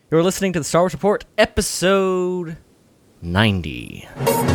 You're listening to the Star Wars Report, episode 90.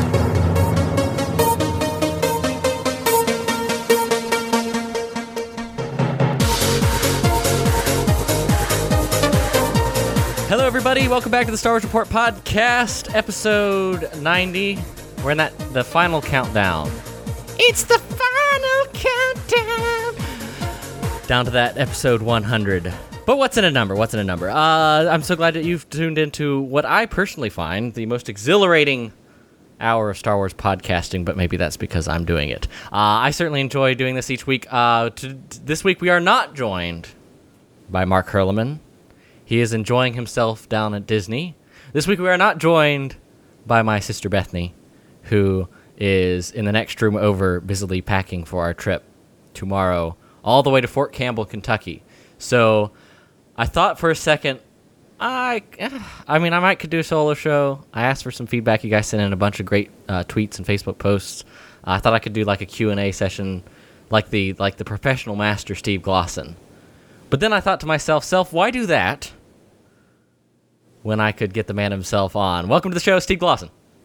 Hello, everybody. Welcome back to the Star Wars Report podcast, episode 90. We're in the final countdown. It's the final countdown. Down to that episode 100. But what's in a number? I'm so glad that you've tuned into what I personally find the most exhilarating hour of Star Wars podcasting, but maybe that's because I'm doing it. I certainly enjoy doing this each week. This week we are not joined by Mark Herleman. He is enjoying himself down at Disney. This week we are not joined by my sister Bethany, who is in the next room over busily packing for our trip tomorrow all the way to Fort Campbell, Kentucky. So I thought for a second, I might could do a solo show. I asked for some feedback. You guys sent in a bunch of great tweets and Facebook posts. I thought I could do like a Q&A session like the professional master Steve Glosson. But then I thought to myself, why do that when I could get the man himself on? Welcome to the show, Steve Glosson.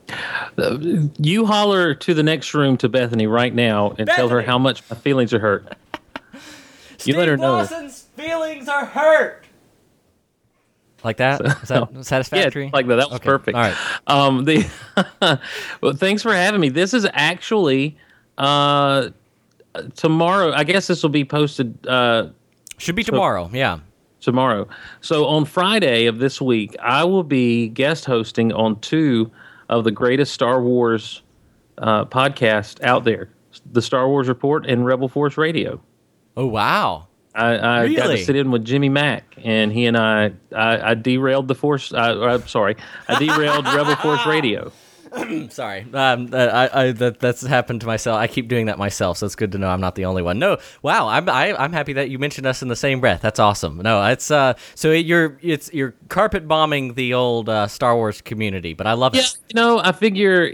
You holler to the next room to Bethany right now and Tell her how much my feelings are hurt. Steve let her know. Glosson's feelings are hurt. Like that? Is that satisfactory? Yeah, like that. That was perfect. All right. Well, thanks for having me. This is actually tomorrow. I guess this will be posted. Should be tomorrow. Yeah. Tomorrow. So on Friday of this week, I will be guest hosting on two of the greatest Star Wars podcasts out there: the Star Wars Report and Rebel Force Radio. Oh, wow. I really? got to sit in with Jimmy Mack, and he and I derailed the Force. I derailed Rebel Force Radio. Sorry. That's happened to myself. I keep doing that myself, so it's good to know I'm not the only one. No, wow. I'm happy that you mentioned us in the same breath. That's awesome. No, it's so you're carpet bombing the old Star Wars community, but I love it. Yeah, I figure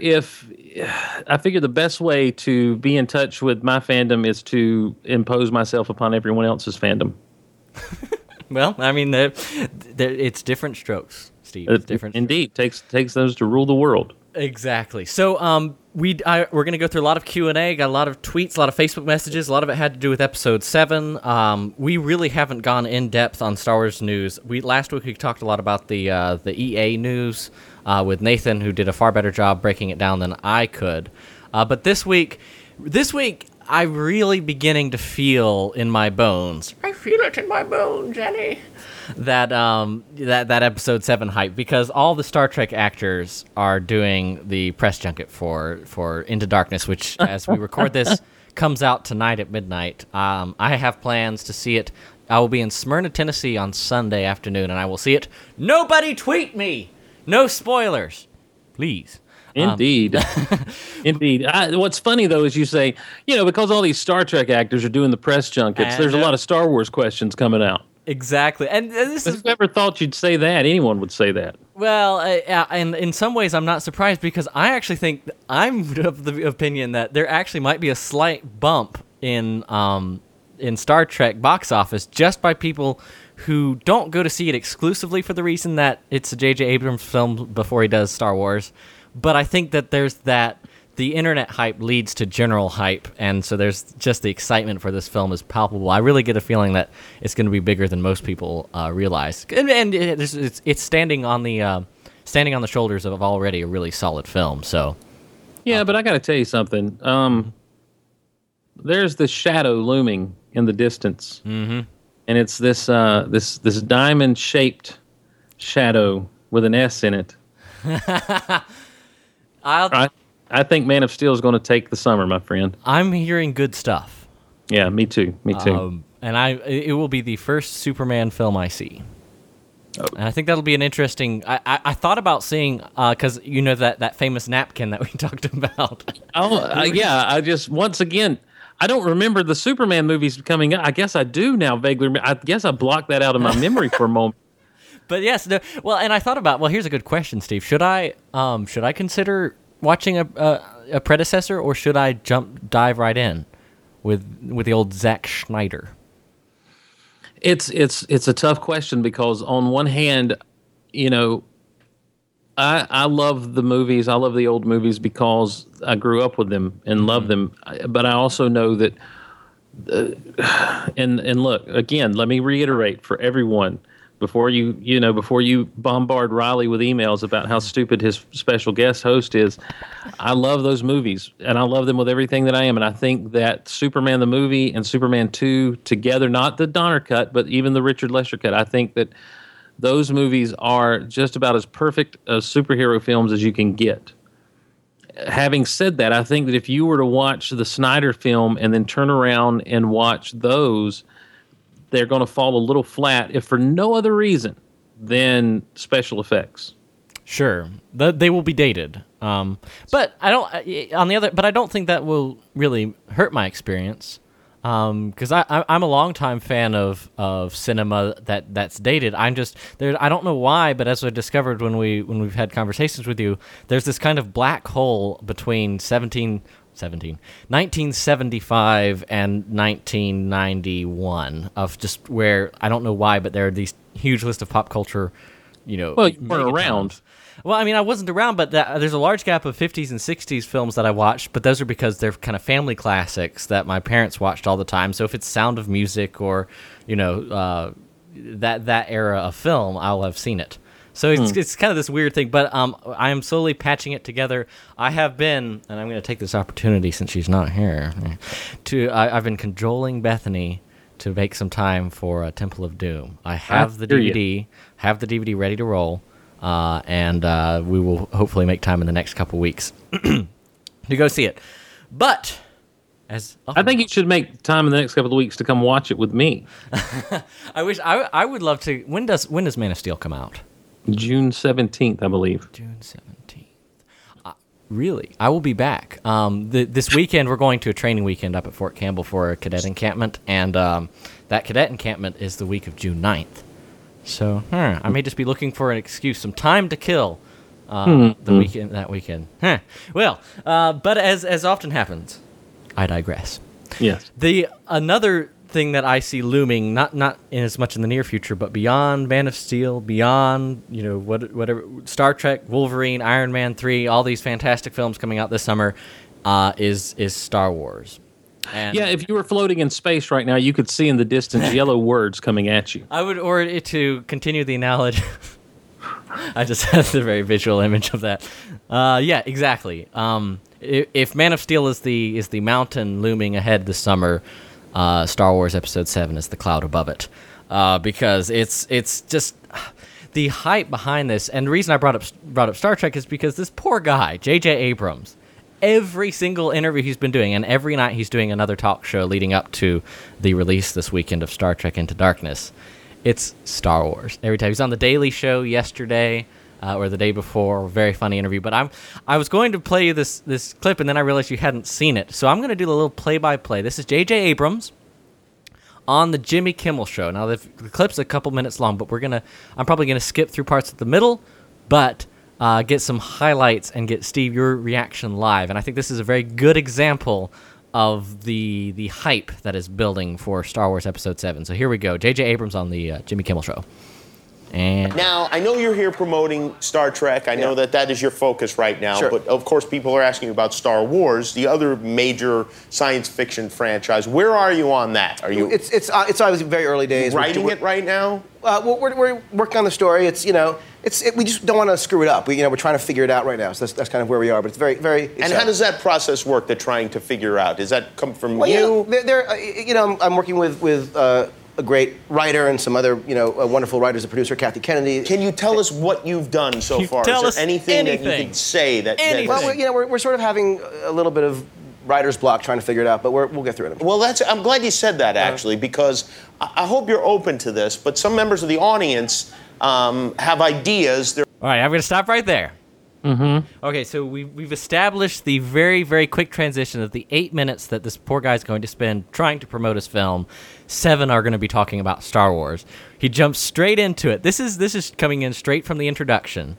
the best way to be in touch with my fandom is to impose myself upon everyone else's fandom. Well, I mean, it's different strokes, Steve. It's different. Indeed, takes those to rule the world. Exactly. So we're going to go through a lot of Q&A, got a lot of tweets, a lot of Facebook messages. A lot of it had to do with Episode 7. We really haven't gone in-depth on Star Wars news. Last week we talked a lot about the EA news with Nathan, who did a far better job breaking it down than I could. But this week, I'm really beginning to feel in my bones. I feel it in my bones, Jenny. That Episode 7 hype, because all the Star Trek actors are doing the press junket for Into Darkness, which, as we record this, comes out tonight at midnight. I have plans to see it. I will be in Smyrna, Tennessee on Sunday afternoon, and I will see it. Nobody tweet me! No spoilers. Please. Indeed. Indeed. What's funny, though, is you say, because all these Star Trek actors are doing the press junkets, there's a lot of Star Wars questions coming out. Exactly. And this is... Whoever thought you'd say that? Anyone would say that. Well, and in some ways I'm not surprised, because I actually think I'm of the opinion that there actually might be a slight bump in Star Trek box office just by people who don't go to see it exclusively for the reason that it's a J.J. Abrams film before he does Star Wars. But I think that there's the internet hype leads to general hype, and so there's just the excitement for this film is palpable. I really get a feeling that it's going to be bigger than most people realize, and it's standing on the shoulders of already a really solid film. So, yeah, but I got to tell you something. There's this shadow looming in the distance, and it's this diamond-shaped shadow with an S in it. I think Man of Steel is going to take the summer, my friend. I'm hearing good stuff. Yeah, me too. And it will be the first Superman film I see. Oh. And I think that'll be an interesting... I thought about seeing... because that famous napkin that we talked about. Yeah. Once again, I don't remember the Superman movies coming out. I guess I do now vaguely. I guess I blocked that out of my memory for a moment. But yes, and I thought about... Well, here's a good question, Steve. Should I consider watching a predecessor, or should I dive right in with the old Zack Snyder? It's a tough question, because on one hand, you know, I love the movies. I love the old movies because I grew up with them and love them. But I also know that, and look, again, let me reiterate for everyone before you bombard Riley with emails about how stupid his special guest host is. I love those movies and I love them with everything that I am. And I think that Superman the movie and Superman 2 together, not the Donner cut, but even the Richard Lester cut, I think that those movies are just about as perfect as superhero films as you can get. Having said that, I think that if you were to watch the Snyder film and then turn around and watch those, they're going to fall a little flat, if for no other reason than special effects. Sure, they will be dated. But I don't. But I don't think that will really hurt my experience. Because I'm a longtime fan of cinema that's dated. I'm just there. I don't know why, but as I discovered when we've had conversations with you, there's this kind of black hole between 1975 and 1991 of just where I don't know why, but there are these huge list of pop culture. Well, you weren't around. Well, I mean, I wasn't around, but there's a large gap of 50s and 60s films that I watched, but those are because they're kind of family classics that my parents watched all the time. So if it's Sound of Music or, that era of film, I'll have seen it. So it's kind of this weird thing, but I am slowly patching it together. I have been, and I'm going to take this opportunity since she's not here, I've been cajoling Bethany to make some time for Temple of Doom. I have the DVD ready to roll. And we will hopefully make time in the next couple weeks to go see it. But I think you should make time in the next couple of weeks to come watch it with me. I would love to. When does Man of Steel come out? June 17th, I believe. June 17th. Really? I will be back. This weekend we're going to a training weekend up at Fort Campbell for a cadet encampment, and that cadet encampment is the week of June 9th. So, I may just be looking for an excuse, some time to kill that weekend. Well, but as often happens, I digress. Yes. Another thing that I see looming, not in as much in the near future, but beyond Man of Steel, beyond whatever Star Trek, Wolverine, Iron Man 3, all these fantastic films coming out this summer, is Star Wars. And yeah, if you were floating in space right now, you could see in the distance yellow words coming at you. I would, or to continue the analogy, I just had the very visual image of that. Yeah, exactly. If Man of Steel is the mountain looming ahead this summer, Star Wars Episode 7 is the cloud above it, because it's just the hype behind this. And the reason I brought up Star Trek is because this poor guy, J.J. Abrams. Every single interview he's been doing, and every night he's doing another talk show leading up to the release this weekend of Star Trek Into Darkness, it's Star Wars. Every time. He's on The Daily Show yesterday, or the day before, very funny interview. But I was going to play you this clip, and then I realized you hadn't seen it. So I'm going to do a little play-by-play. This is J.J. Abrams on the Jimmy Kimmel Show. Now, the clip's a couple minutes long, but I'm probably going to skip through parts of the middle, but get some highlights and get, Steve, your reaction live. And I think this is a very good example of the hype that is building for Star Wars Episode 7. So here we go. J.J. Abrams on the Jimmy Kimmel Show. And now, I know you're here promoting Star Trek. I know that is your focus right now. Sure. But, of course, people are asking about Star Wars, the other major science fiction franchise. Where are you on that? Are you? It's obviously very early days. Writing it right now? We're working on the story. We just don't want to screw it up. We're trying to figure it out right now. So that's kind of where we are. But it's very, very exciting. And how does that process work? They're trying to figure out. Does that come from you? I'm working with a great writer and some other wonderful writers and producer, Kathy Kennedy. Can you tell us what you've done so far? Is there anything that you can say that? Well, we're sort of having a little bit of writer's block trying to figure it out, but we'll get through it. Well, I'm glad you said that, actually, because I hope you're open to this, but some members of the audience have ideas. All right, I'm going to stop right there. Mm-hmm. Okay, so we've established the very, very quick transition of the 8 minutes that this poor guy's going to spend trying to promote his film. 7 are going to be talking about Star Wars. He jumps straight into it. This is coming in straight from the introduction.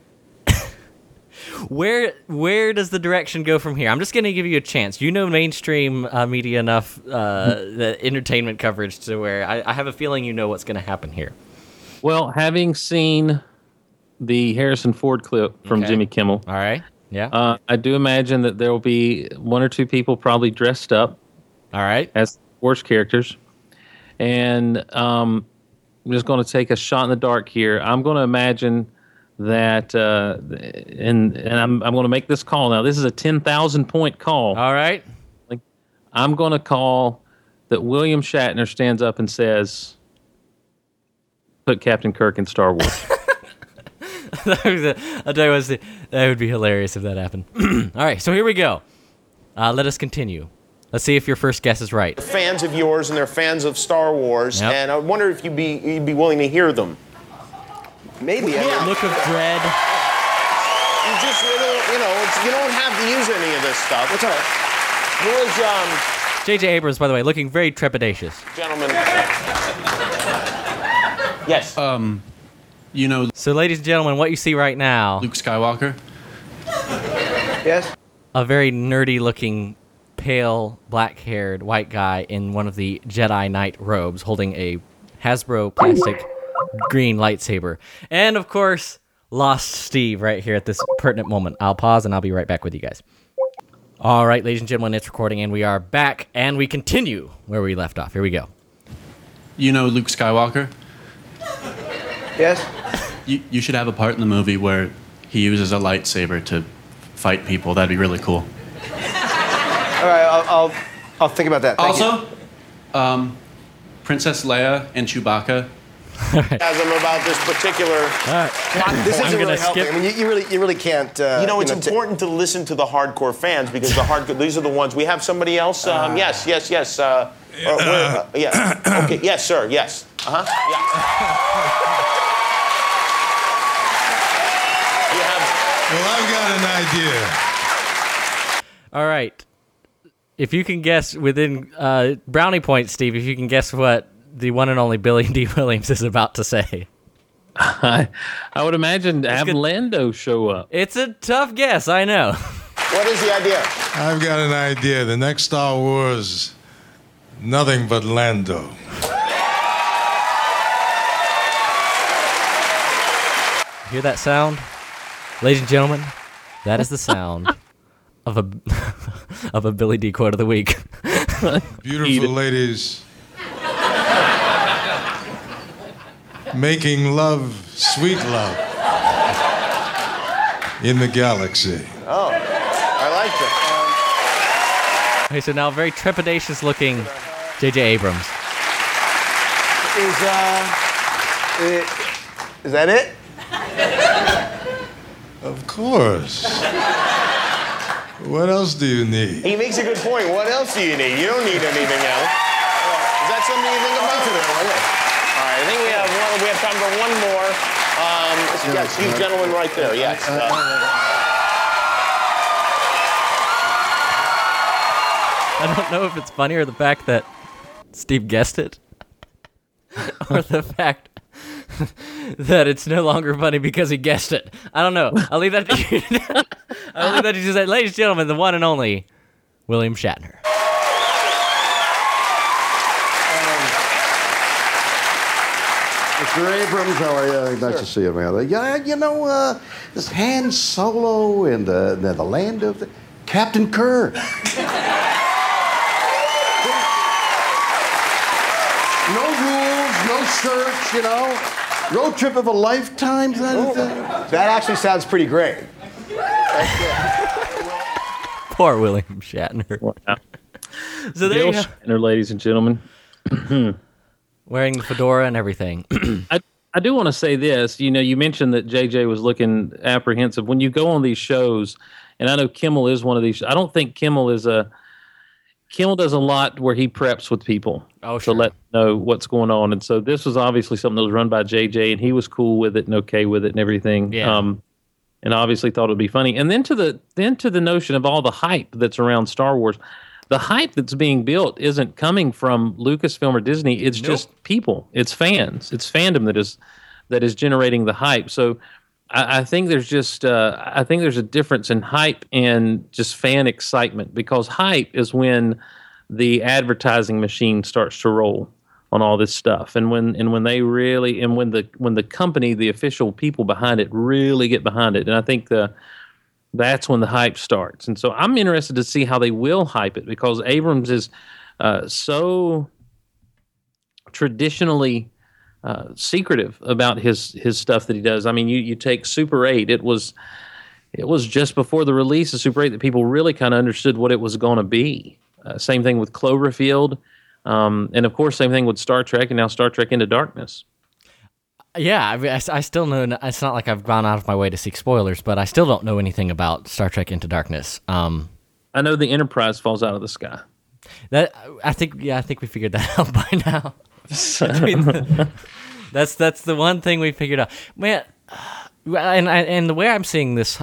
Where does the direction go from here? I'm just going to give you a chance. You know mainstream media enough, the entertainment coverage, to where I have a feeling you know what's going to happen here. Well, having seen the Harrison Ford clip from Okay. Jimmy Kimmel. All right. Yeah. I do imagine that there will be one or two people probably dressed up All right. as Wars characters. And I'm just going to take a shot in the dark here. I'm going to imagine that, and I'm going to make this call now. This is a 10,000 point call. All right. I'm going to call that William Shatner stands up and says, "Put Captain Kirk in Star Wars." I'll tell you what, that would be hilarious if that happened. All right, so here we go. Let us continue. Let's see if your first guess is right. Fans of yours and they're fans of Star Wars, Yep. and I wonder if you'd be willing to hear them. Maybe. I mean, Look of dread. You just you don't have to use any of this stuff. That's all right. Who is J.J. Abrams, by the way, looking very trepidatious. gentlemen? Yes. You know So, ladies and gentlemen, what you see right now, Luke Skywalker? Yes. a very nerdy-looking, pale, black-haired white guy in one of the Jedi Knight robes holding a Hasbro plastic green lightsaber. And, of course, Lost Steve right here at this pertinent moment. I'll pause and I'll be right back with you guys. All right, ladies and gentlemen, it's recording and we are back and we continue where we left off. Here we go. You know Luke Skywalker? Yes. You should have a part in the movie where he uses a lightsaber to fight people. That'd be really cool. All right. I'll think about that. Thank you. Also, Princess Leia and Chewbacca. Enthusiasm about this particular. This I'm isn't gonna really helping. skip- I mean, you really can't. It's important to listen to the hardcore fans because these are the ones. We have somebody else. Yes. Yeah. Okay. Yes, sir. Yes. Yeah. You have. Well, I've got an idea. All right. If you can guess within brownie points, Steve, if you can guess what the one and only Billy D. Williams is about to say. I would imagine have good. Lando show up. It's a tough guess, I know. What is the idea? I've got an idea. The next Star Wars, nothing but Lando. Hear that sound? Ladies and gentlemen, that is the sound of a of a Billy D. quote of the week. Beautiful ladies. Making love, sweet love, in the galaxy. I like that. Okay, so now very trepidatious looking J.J. Abrams. Is that it? Of course. What else do you need? He makes a good point. What else do you need? You don't need anything else. Is that something you think about? All right, I think we have time for one more. Yes, you gentlemen right there. Yes. I don't know if it's funny or the fact that Steve guessed it, or the fact that it's no longer funny because he guessed it. I don't know. I'll leave that to you. I'll leave that to you. Ladies and gentlemen, the one and only William Shatner. Mr. Abrams, how are you? Nice to see you, man. Yeah, this Han Solo and the land of Captain Kirk. No rules, no search, road trip of a lifetime. That actually sounds pretty great. Poor William Shatner. Wow. So there Bill you go. Shatner, ladies and gentlemen. Wearing the fedora and everything. I do want to say this. You mentioned that JJ was looking apprehensive. When you go on these shows, and I know Kimmel is one of these. I don't think Kimmel does a lot where he preps with people to let them know what's going on. And so this was obviously something that was run by JJ, and he was cool with it and okay with it and everything. Yeah. And obviously thought it would be funny. And then to the notion of all the hype that's around Star Wars. The hype that's being built isn't coming from Lucasfilm or Disney. It's just people. It's fans. It's fandom that is generating the hype. So I think there's just I think there's a difference in hype and just fan excitement, because hype is when the advertising machine starts to roll. all this stuff. And when they really, and when the company, the official people behind it really get behind it, and I think that's when the hype starts. And so I'm interested to see how they will hype it, because Abrams is so traditionally secretive about his stuff that he does. I mean, you take Super 8. It was just before the release of Super 8 that people really kind of understood what it was going to be. Same thing with Cloverfield. And of course, same thing with Star Trek, and now Star Trek Into Darkness. Yeah, I mean, I still know. It's not like I've gone out of my way to seek spoilers, but I still don't know anything about Star Trek Into Darkness. I know the Enterprise falls out of the sky. I think we figured that out by now. That's the one thing we figured out, man. And the way I'm seeing this,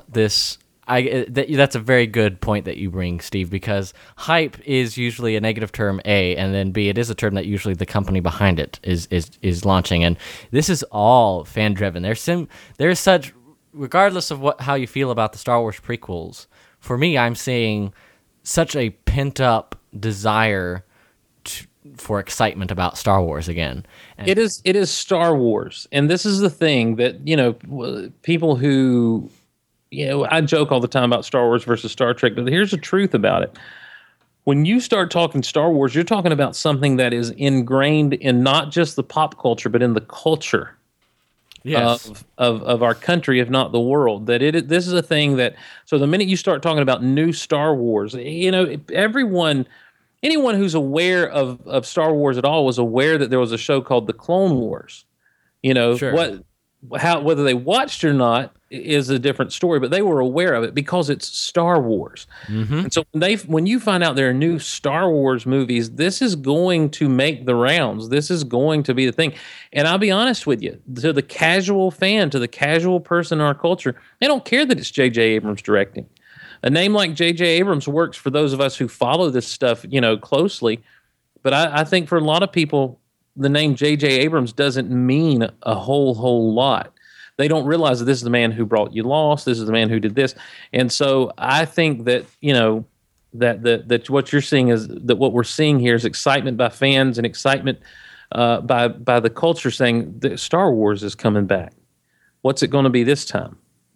that's a very good point that you bring, Steve, because hype is usually a negative term, A, and then B, it is a term that usually the company behind it is launching, and this is all fan driven. There's such, regardless of how you feel about the Star Wars prequels, for me, I'm seeing such a pent up desire for excitement about Star Wars again. And it is Star Wars, and this is the thing that people who. I joke all the time about Star Wars versus Star Trek, but here's the truth about it. When you start talking Star Wars, you're talking about something that is ingrained in not just the pop culture, but in the culture of our country, if not the world. This is a thing that, so the minute you start talking about new Star Wars, anyone who's aware of Star Wars at all was aware that there was a show called The Clone Wars. Sure. Whether they watched or not is a different story, but they were aware of it because it's Star Wars. Mm-hmm. And so when you find out there are new Star Wars movies, this is going to make the rounds. This is going to be the thing. And I'll be honest with you, to the casual fan, to the casual person in our culture, they don't care that it's J.J. Abrams directing. A name like J.J. Abrams works for those of us who follow this stuff, closely. But I think for a lot of people, the name J.J. Abrams doesn't mean a whole lot. They don't realize that this is the man who brought you Lost. This is the man who did this. And so I think that, that what you're seeing is that what we're seeing here is excitement by fans and excitement by the culture saying that Star Wars is coming back. What's it going to be this time?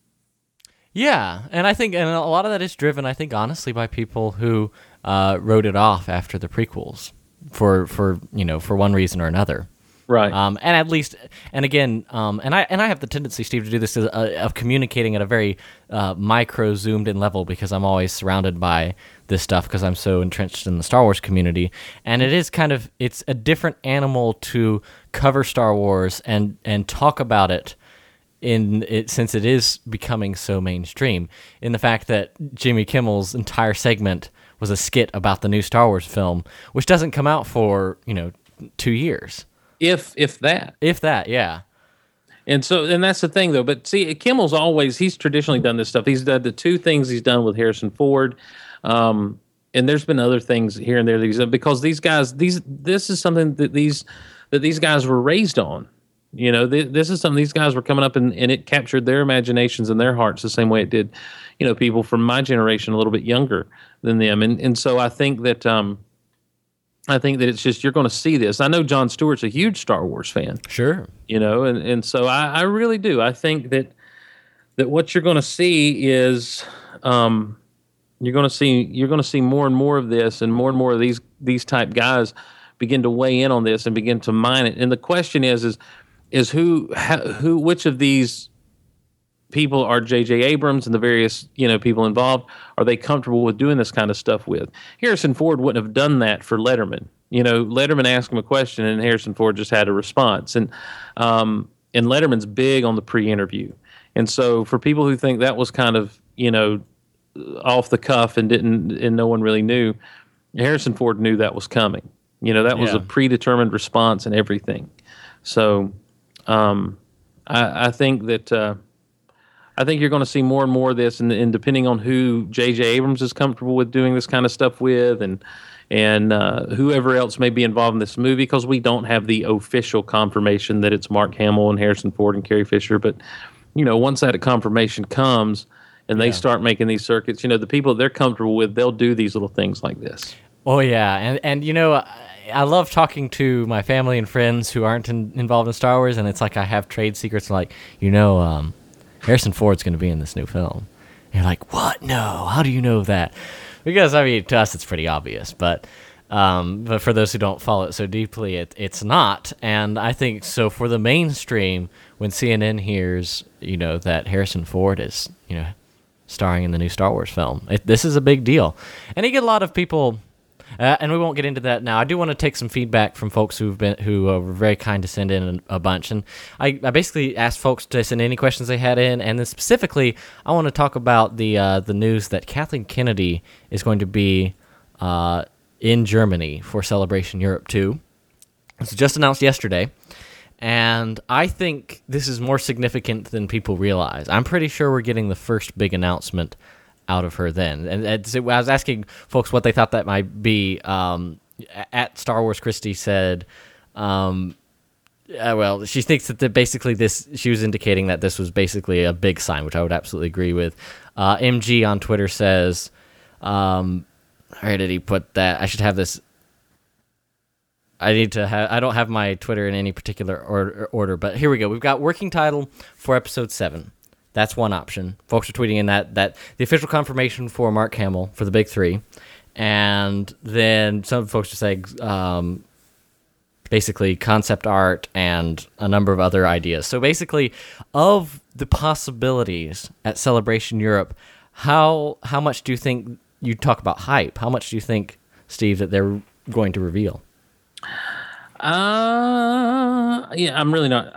Yeah, and I think, and a lot of that is driven, I think, honestly, by people who wrote it off after the prequels for one reason or another. Right. And at least, and again, and I have the tendency, Steve, to do this of communicating at a very micro, zoomed in level, because I'm always surrounded by this stuff because I'm so entrenched in the Star Wars community. And it is it's a different animal to cover Star Wars and talk about it since it is becoming so mainstream, in the fact that Jimmy Kimmel's entire segment was a skit about the new Star Wars film, which doesn't come out for 2 years. If that. If that, yeah. And that's the thing, though. But see, he's traditionally done this stuff. He's done the two things he's done with Harrison Ford. And there's been other things here and there that he's done, because these guys, this is something that these guys were raised on. This is something these guys were coming up and it captured their imaginations and their hearts the same way it did, people from my generation a little bit younger than them. And so I think that it's just, you're going to see this. I know Jon Stewart's a huge Star Wars fan. Sure. And so I really do. I think that what you're going to see is you're going to see more and more of this, and more of these type guys begin to weigh in on this and begin to mine it. And the question is which of these people are J.J. Abrams and the various people involved, are they comfortable with doing this kind of stuff with? Harrison Ford wouldn't have done that for Letterman. Letterman asked him a question and Harrison Ford just had a response. And Letterman's big on the pre-interview. And so for people who think that was kind of off the cuff and no one really knew, Harrison Ford knew that was coming. That was a predetermined response and everything. So I think that. I think you're going to see more and more of this, and depending on who J.J. Abrams is comfortable with doing this kind of stuff with, and whoever else may be involved in this movie, because we don't have the official confirmation that it's Mark Hamill and Harrison Ford and Carrie Fisher. But once that confirmation comes and they start making these circuits, the people they're comfortable with, they'll do these little things like this. Oh yeah, and I love talking to my family and friends who aren't involved in Star Wars, and it's like I have trade secrets. Like, Harrison Ford's going to be in this new film. And you're like, what? No, how do you know that? Because, I mean, to us it's pretty obvious, but for those who don't follow it so deeply, it's not. And I think so for the mainstream, when CNN hears, that Harrison Ford is, starring in the new Star Wars film, this is a big deal. And you get a lot of people, and we won't get into that now. I do want to take some feedback from folks who were very kind to send in a bunch. And I basically asked folks to send any questions they had in, and then specifically, I want to talk about the news that Kathleen Kennedy is going to be in Germany for Celebration Europe 2. It was just announced yesterday, and I think this is more significant than people realize. I'm pretty sure we're getting the first big announcement out of her then. And I was asking folks what they thought that might be. At Star Wars Christie said, she thinks that basically she was indicating that this was basically a big sign, which I would absolutely agree with. MG on Twitter says, where did he put that? I should have this. I don't have my Twitter in any particular order, but here we go. We've got working title for episode 7. That's one option. Folks are tweeting in that the official confirmation for Mark Hamill for the big 3. And then some folks are saying basically concept art and a number of other ideas. So basically, of the possibilities at Celebration Europe, how much do you think, you talk about hype, how much do you think, Steve, that they're going to reveal? I'm really not.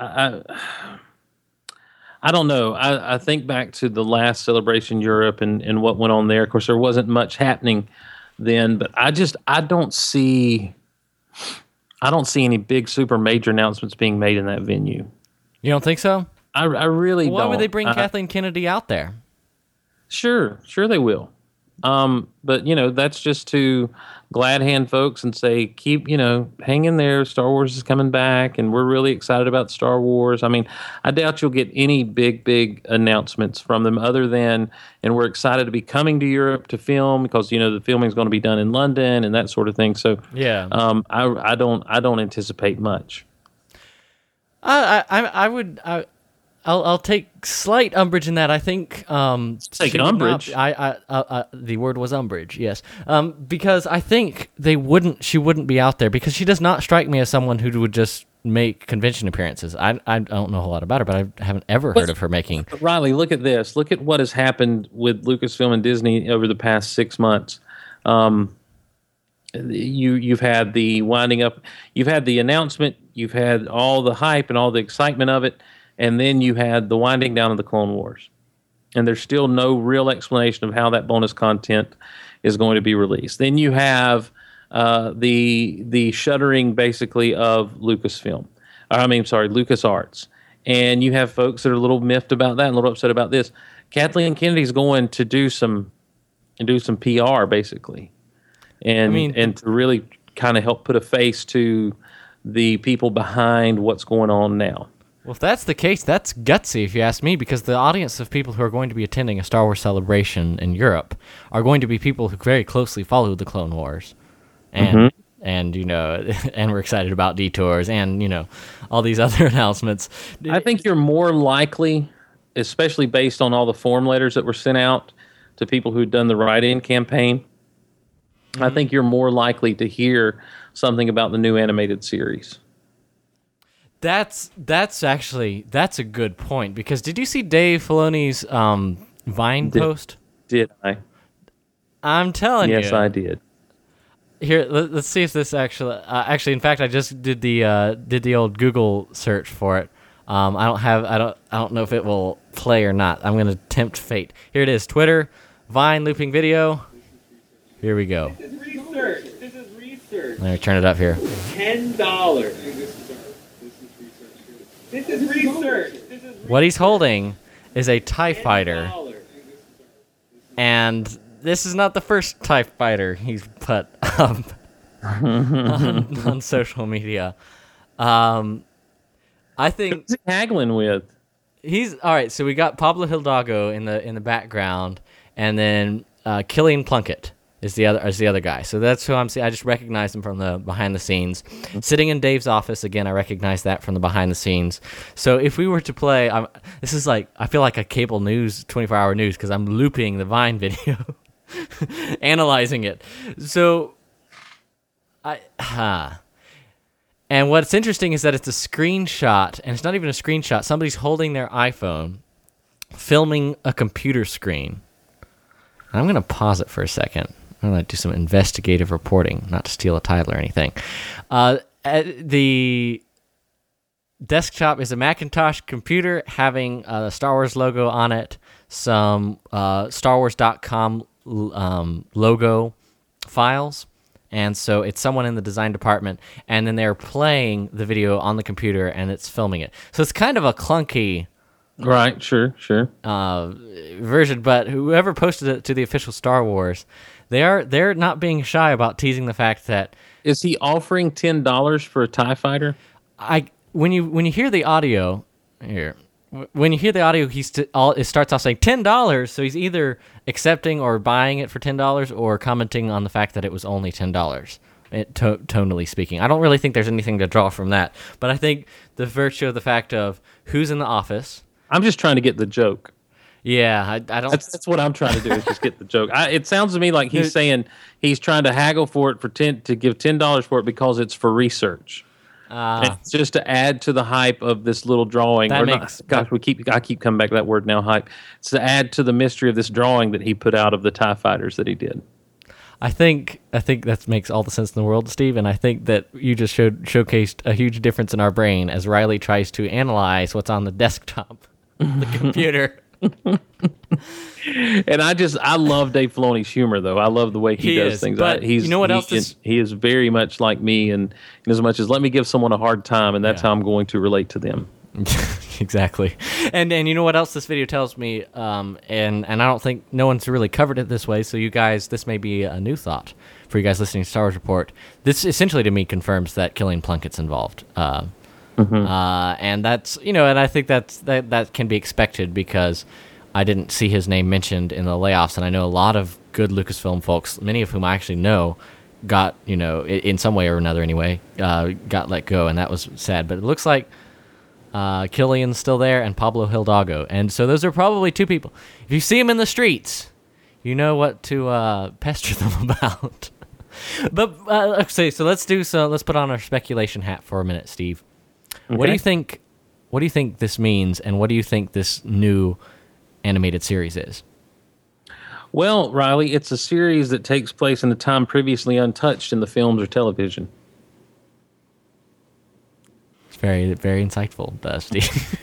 I don't know. I think back to the last Celebration Europe and what went on there. Of course, there wasn't much happening then, but I don't see any big super major announcements being made in that venue. You don't think so? I really don't. Why would they bring Kathleen Kennedy out there? Sure they will. But that's just to glad hand folks and say, keep, hang in there. Star Wars is coming back and we're really excited about Star Wars. I mean, I doubt you'll get any big announcements from them other than, and we're excited to be coming to Europe to film because, the filming is going to be done in London and that sort of thing. So, yeah, I don't anticipate much. I'll take slight umbrage in that. I think take umbrage. The word was umbrage. Yes, because I think she wouldn't be out there because she does not strike me as someone who would just make convention appearances. I don't know a whole lot about her, but I haven't ever heard of her making. Riley, look at this. Look at what has happened with Lucasfilm and Disney over the past 6 months. You've had the winding up. You've had the announcement. You've had all the hype and all the excitement of it. And then you had the winding down of the Clone Wars. And there's still no real explanation of how that bonus content is going to be released. Then you have the shuttering, basically, of LucasArts. And you have folks that are a little miffed about that and a little upset about this. Kathleen Kennedy's going to do some PR, basically. And to really kind of help put a face to the people behind what's going on now. Well, if that's the case, that's gutsy, if you ask me, because the audience of people who are going to be attending a Star Wars celebration in Europe are going to be people who very closely follow the Clone Wars, and and we're excited about detours and all these other announcements. I think you're more likely, especially based on all the form letters that were sent out to people who'd done the write-in campaign. I think you're more likely to hear something about the new animated series. That's a good point, because did you see Dave Filoni's Vine post? Did I? I'm telling you. Yes, I did. Here, let's see if this actually. In fact, I just did the old Google search for it. I don't know if it will play or not. I'm gonna tempt fate. Here it is: Twitter, Vine looping video. Here we go. This is research. Let me turn it up here. $10. This is research. What he's holding is a TIE fighter. And this is not the first TIE fighter he's put up on social media. I think who's he haggling with? He's all right. So we got Pablo Hidalgo in the background, and then Killian Plunkett is the other guy. So that's who I'm seeing. I just recognize him from the behind the scenes. Sitting in Dave's office again, I recognize that from the behind the scenes. So if we were to play, this is like, I feel like a cable news 24-hour news because I'm looping the Vine video, analyzing it. So and what's interesting is that it's a screenshot, and it's not even a screenshot. Somebody's holding their iPhone, filming a computer screen. I'm going to pause it for a second. I'm going to do some investigative reporting, not to steal a title or anything. The desktop is a Macintosh computer having a Star Wars logo on it, some StarWars.com logo files, and so it's someone in the design department, and then they're playing the video on the computer, and it's filming it. So it's kind of a clunky... Right, sure. Version, but whoever posted it to the official Star Wars, they're not being shy about teasing the fact that is he offering $10 for a TIE fighter? When you hear the audio here, it starts off saying $10, so he's either accepting or buying it for $10 or commenting on the fact that it was only $10. Tonally speaking, I don't really think there's anything to draw from that, but I think the virtue of the fact of who's in the office. I'm just trying to get the joke. Yeah, I don't. That's what I'm trying to do is just get the joke. It sounds to me like he's saying he's trying to haggle for it to give $10 for it because it's for research. It's just to add to the hype of this little drawing. I keep coming back to that word now, hype. It's to add to the mystery of this drawing that he put out of the TIE fighters that he did. I think that makes all the sense in the world, Steve, and I think that you just showcased a huge difference in our brain as Riley tries to analyze what's on the desktop. The computer. And I love Dave Filoni's humor, though. I love the way he does things. But you know what else? He is very much like me, and in as much as let me give someone a hard time, and that's how I'm going to relate to them. Exactly. And you know what else this video tells me? And I don't think no one's really covered it this way. So you guys, this may be a new thought for you guys listening to Star Wars Report. This essentially to me confirms that Killian Plunkett's involved. And that's, and I think that can be expected because I didn't see his name mentioned in the layoffs, and I know a lot of good Lucasfilm folks, many of whom I actually know, got, in some way or another anyway, got let go, and that was sad. But it looks like Killian's still there, and Pablo Hidalgo, and so those are probably two people. If you see them in the streets, you know what to pester them about. But okay, so let's put on our speculation hat for a minute, Steve. Okay. What do you think? What do you think this means, and what do you think this new animated series is? Well, Riley, it's a series that takes place in a time previously untouched in the films or television. It's very, very insightful, Steve.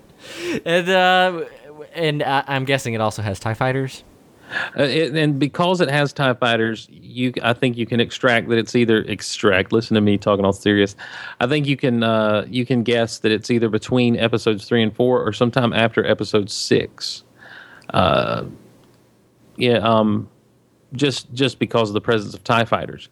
and I'm guessing it also has TIE fighters. And because it has TIE fighters, I think you can extract that it's either Listen to me talking all serious. I think you can guess that it's either between episodes 3 and 4 or sometime after episode 6. Just because of the presence of TIE fighters.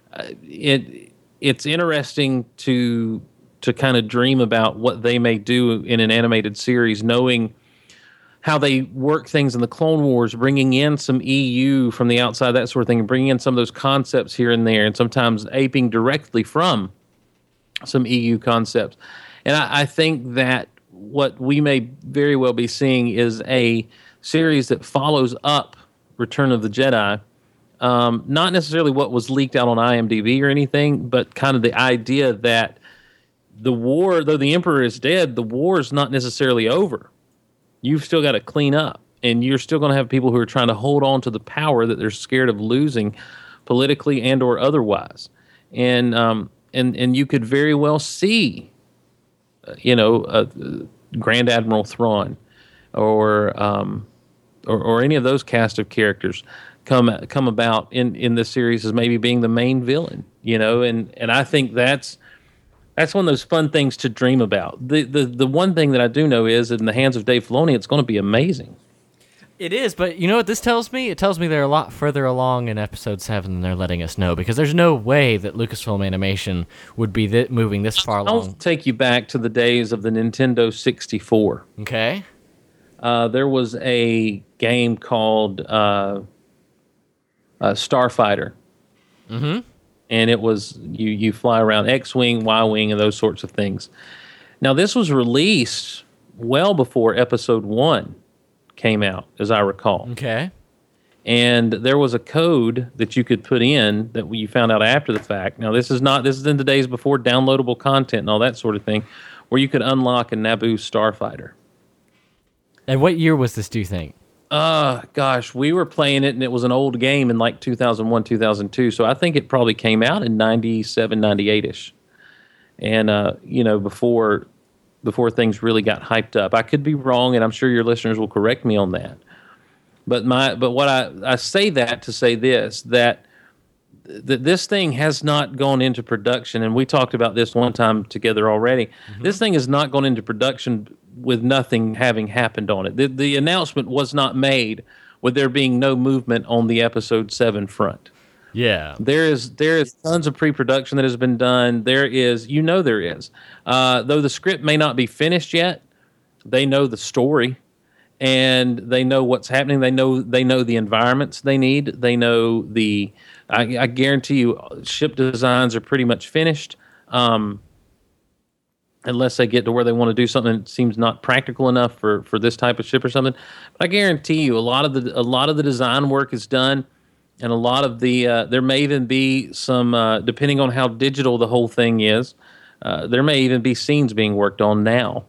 It's interesting to kind of dream about what they may do in an animated series, knowing how they work things in the Clone Wars, bringing in some EU from the outside, that sort of thing, and bringing in some of those concepts here and there, and sometimes aping directly from some EU concepts. And I think that what we may very well be seeing is a series that follows up Return of the Jedi. Not necessarily what was leaked out on IMDb or anything, but kind of the idea that the war, though the Emperor is dead, the war is not necessarily over. You've still got to clean up, and you're still going to have people who are trying to hold on to the power that they're scared of losing politically and or otherwise. And you could very well see, Grand Admiral Thrawn or any of those cast of characters come about in this series as maybe being the main villain, and I think that's one of those fun things to dream about. The one thing that I do know is in the hands of Dave Filoni, it's going to be amazing. It is, but you know what this tells me? It tells me they're a lot further along in episode 7 than they're letting us know, because there's no way that Lucasfilm Animation would be moving this far along. I'll take you back to the days of the Nintendo 64. Okay. There was a game called Starfighter. Mm-hmm. And it was you fly around X-wing, Y-wing, and those sorts of things. Now this was released well before Episode 1 came out, as I recall. Okay. And there was a code that you could put in that you found out after the fact. Now this is in the days before downloadable content and all that sort of thing, where you could unlock a Naboo Starfighter. And what year was this, do you think? Gosh, we were playing it, and it was an old game in like 2001, 2002. So I think it probably came out in 97, 98-ish. And, before things really got hyped up. I could be wrong, and I'm sure your listeners will correct me on that. But what I say that to say this, that this thing has not gone into production, and we talked about this one time together already. Mm-hmm. This thing has not gone into production with nothing having happened on it. The announcement was not made with there being no movement on the Episode 7 front. Yeah. There is tons of pre-production that has been done. There is. Though the script may not be finished yet, they know the story. And they know what's happening. They know the environments they need. They know I guarantee you, ship designs are pretty much finished, unless they get to where they want to do something that seems not practical enough for this type of ship or something. But I guarantee you, a lot of the design work is done, and a lot of the there may even be some depending on how digital the whole thing is. There may even be scenes being worked on now.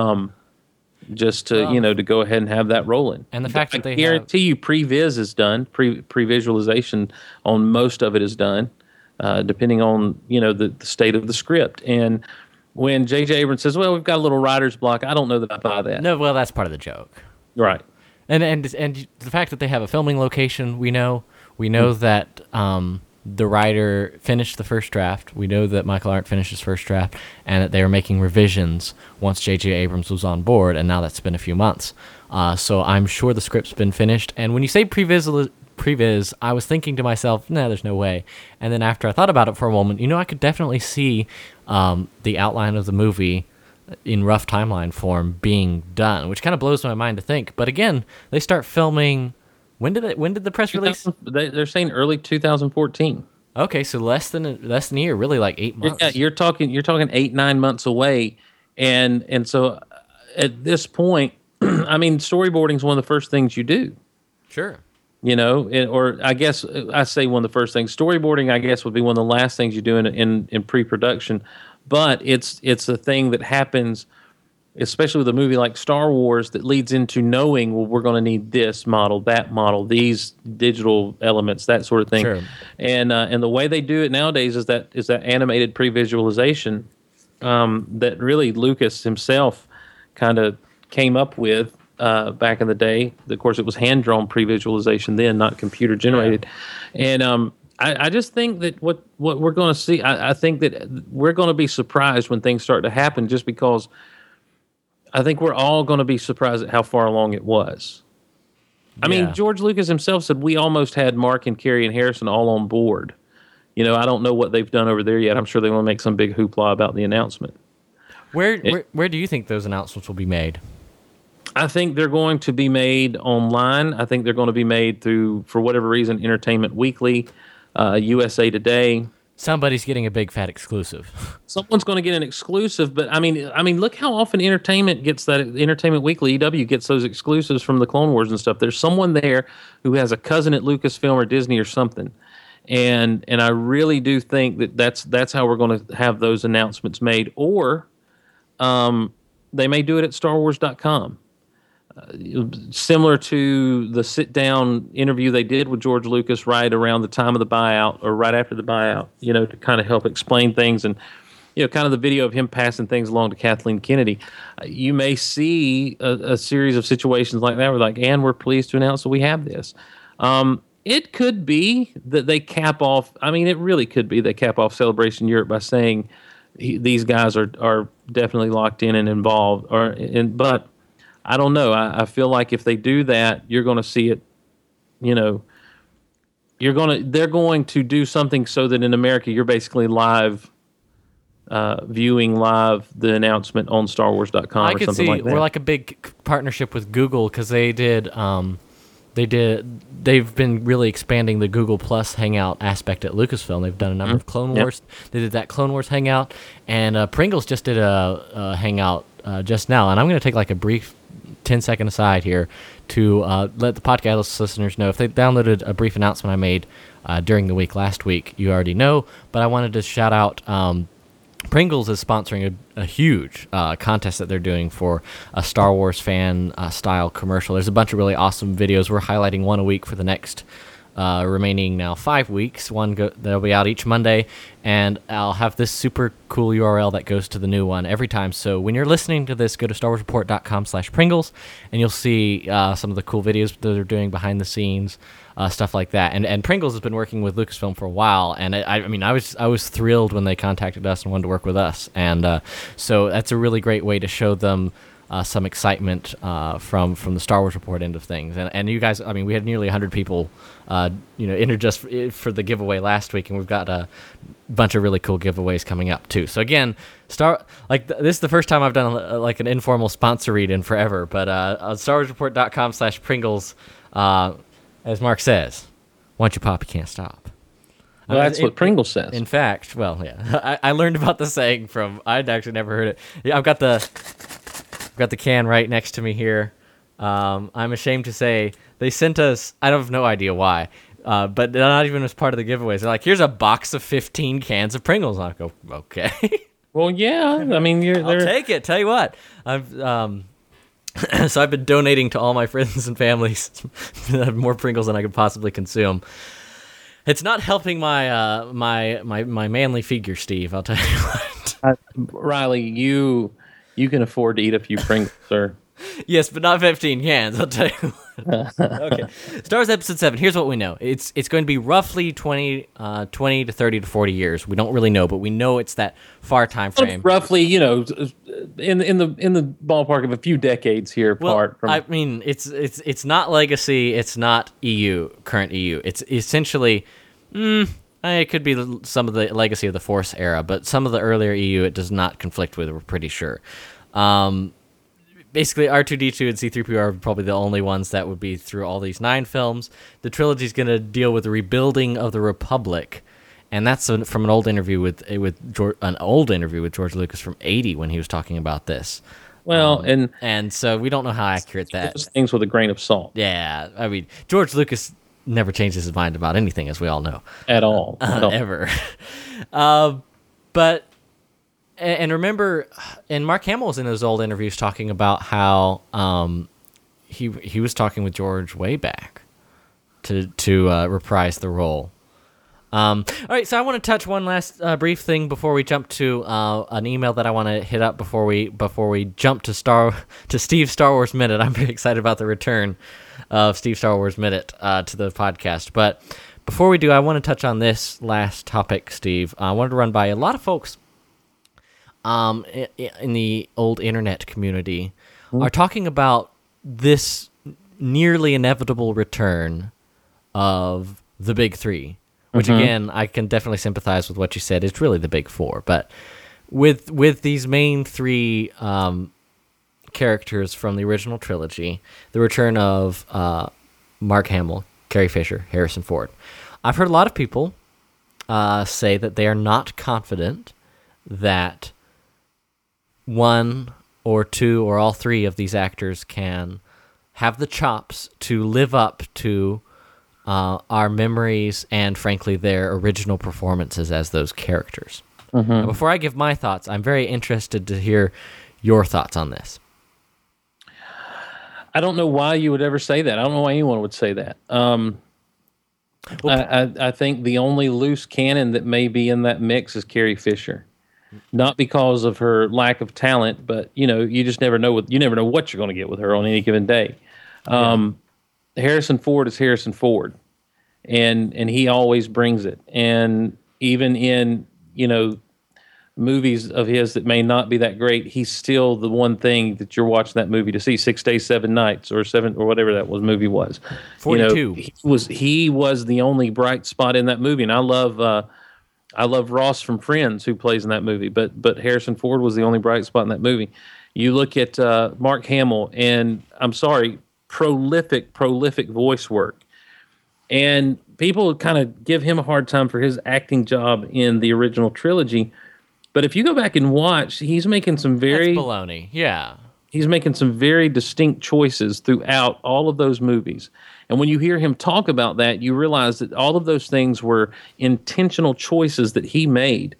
Just to to go ahead and have that rolling, and the fact that I guarantee you pre-viz is done, pre-visualization on most of it is done, depending on the state of the script. And when J.J. Abrams says, "Well, we've got a little writer's block," I don't know that I buy that. No, well, that's part of the joke, right? And the fact that they have a filming location, we know that the writer finished the first draft. We know that Michael Arndt finished his first draft, and that they were making revisions once J.J. Abrams was on board, and now that's been a few months. So I'm sure the script's been finished. And when you say previs, I was thinking to myself, nah, there's no way. And then after I thought about it for a moment, I could definitely see the outline of the movie in rough timeline form being done, which kind of blows my mind to think. But again, they start filming... When did the press release? They're saying early 2014. Okay, so less than a year, really, like 8 months. Yeah, you're talking 8-9 months away, and so at this point, I mean, storyboarding is one of the first things you do. Sure. Or I guess I say one of the first things. Storyboarding, I guess, would be one of the last things you do in pre-production, but it's a thing that happens, especially with a movie like Star Wars, that leads into knowing, well, we're going to need this model, that model, these digital elements, that sort of thing. Sure. And the way they do it nowadays is that animated pre-visualization that really Lucas himself kind of came up with back in the day. Of course, it was hand-drawn pre-visualization then, not computer-generated. Yeah. And I just think that what we're going to see, I think that we're going to be surprised when things start to happen, just because I think we're all going to be surprised at how far along it was. I mean, George Lucas himself said we almost had Mark and Carrie and Harrison all on board. I don't know what they've done over there yet. I'm sure they want to make some big hoopla about the announcement. Where do you think those announcements will be made? I think they're going to be made online. I think they're going to be made through, for whatever reason, Entertainment Weekly, USA Today. Somebody's getting a big fat exclusive. Someone's going to get an exclusive, but I mean, look how often Entertainment gets that. Entertainment Weekly, EW, gets those exclusives from the Clone Wars and stuff. There's someone there who has a cousin at Lucasfilm or Disney or something, and I really do think that's how we're going to have those announcements made. Or they may do it at StarWars.com. Similar to the sit-down interview they did with George Lucas right around the time of the buyout, or right after the buyout, to kind of help explain things, and kind of the video of him passing things along to Kathleen Kennedy. You may see a series of situations like that where, like, and we're pleased to announce that we have this. It could be that they cap off. I mean, it really could be they cap off Celebration Europe by saying these guys are definitely locked in and involved, but I don't know. I feel like if they do that, you're going to see it. They're going to do something so that in America you're basically live viewing live the announcement on StarWars.com or something like that. We're like a big partnership with Google, because they did They've been really expanding the Google Plus Hangout aspect at Lucasfilm. They've done a number of Clone Wars. They did that Clone Wars Hangout, and Pringles just did a Hangout just now. And I'm going to take like a brief 10-second aside here to let the podcast listeners know if they downloaded a brief announcement I made during the week last week. You already know, but I wanted to shout out Pringles is sponsoring a huge contest that they're doing for a Star Wars fan style commercial. There's a bunch of really awesome videos. We're highlighting one a week for the next remaining now 5 weeks. That'll be out each Monday, and I'll have this super cool URL that goes to the new one every time. So when you're listening to this, go to StarWarsReport.com/Pringles, and you'll see some of the cool videos that they're doing behind the scenes. Stuff like that, and Pringles has been working with Lucasfilm for a while, and I mean I was thrilled when they contacted us and wanted to work with us, and so that's a really great way to show them some excitement from the Star Wars Report end of things, and you guys, I mean we had nearly 100 people, entered just for the giveaway last week, and we've got a bunch of really cool giveaways coming up too. So again, this is the first time I've done like an informal sponsor read in forever, but on StarWarsReport.com/Pringles. As Mark says, once you pop, you can't stop. Well, that's what Pringles says. In fact, well, yeah, I learned about the saying from. I'd actually never heard it. Yeah, I've got the can right next to me here. I'm ashamed to say they sent us. I have no idea why, but not even as part of the giveaways. They're like, "Here's a box of 15 cans of Pringles." I go, "Okay." Well, yeah. I mean, I'll take it. Tell you what, so I've been donating to all my friends and families more Pringles than I could possibly consume. It's not helping my my manly figure, Steve. I'll tell you what. Riley, you can afford to eat a few Pringles, sir. Yes, but not 15 cans. I'll tell you what. Okay, Star Wars Episode 7. Here's what we know. It's going to be roughly 20 to 30 to 40 years. We don't really know, but we know it's that far time frame. Roughly, in the ballpark of a few decades here apart. I mean, it's not Legacy. It's not current EU. It's essentially, it could be some of the Legacy of the Force era, but some of the earlier EU it does not conflict with. We're pretty sure. Basically, R2-D2 and C-3PO are probably the only ones that would be through all these 9 films. The trilogy is going to deal with the rebuilding of the Republic, and that's from an old interview with George Lucas from '80 when he was talking about this. Well, and so we don't know how accurate that. Those things with a grain of salt. Yeah, I mean George Lucas never changes his mind about anything, as we all know. At all. Ever. But. And remember, and Mark Hamill was in those old interviews talking about how he was talking with George way back to reprise the role. All right, so I want to touch one last brief thing before we jump to an email that I want to hit up before we jump to Steve's Star Wars Minute. I'm very excited about the return of Steve's Star Wars Minute to the podcast. But before we do, I want to touch on this last topic, Steve. I wanted to run by a lot of folks. In the old internet community, are talking about this nearly inevitable return of the big 3, which again, I can definitely sympathize with what you said. It's really the big 4, but with these main 3 characters from the original trilogy, the return of Mark Hamill, Carrie Fisher, Harrison Ford. I've heard a lot of people say that they are not confident that 1 or 2 or all 3 of these actors can have the chops to live up to our memories and, frankly, their original performances as those characters. Now, before I give my thoughts, I'm very interested to hear your thoughts on this. I don't know why you would ever say that. I don't know why anyone would say that. I think the only loose cannon that may be in that mix is Carrie Fisher. Not because of her lack of talent, but you just never know what you're going to get with her on any given day. Harrison Ford is Harrison Ford, and he always brings it. And even in movies of his that may not be that great, he's still the one thing that you're watching that movie to see. 6 Days, 7 Nights, or 7, or whatever that movie was. 42. He was the only bright spot in that movie, and I love Ross from Friends, who plays in that movie, but Harrison Ford was the only bright spot in that movie. You look at Mark Hamill, and I'm sorry, prolific voice work. And people kind of give him a hard time for his acting job in the original trilogy. But if you go back and watch, he's making some very That's baloney. Yeah. he's making some very distinct choices throughout all of those movies. And when you hear him talk about that, you realize that all of those things were intentional choices that he made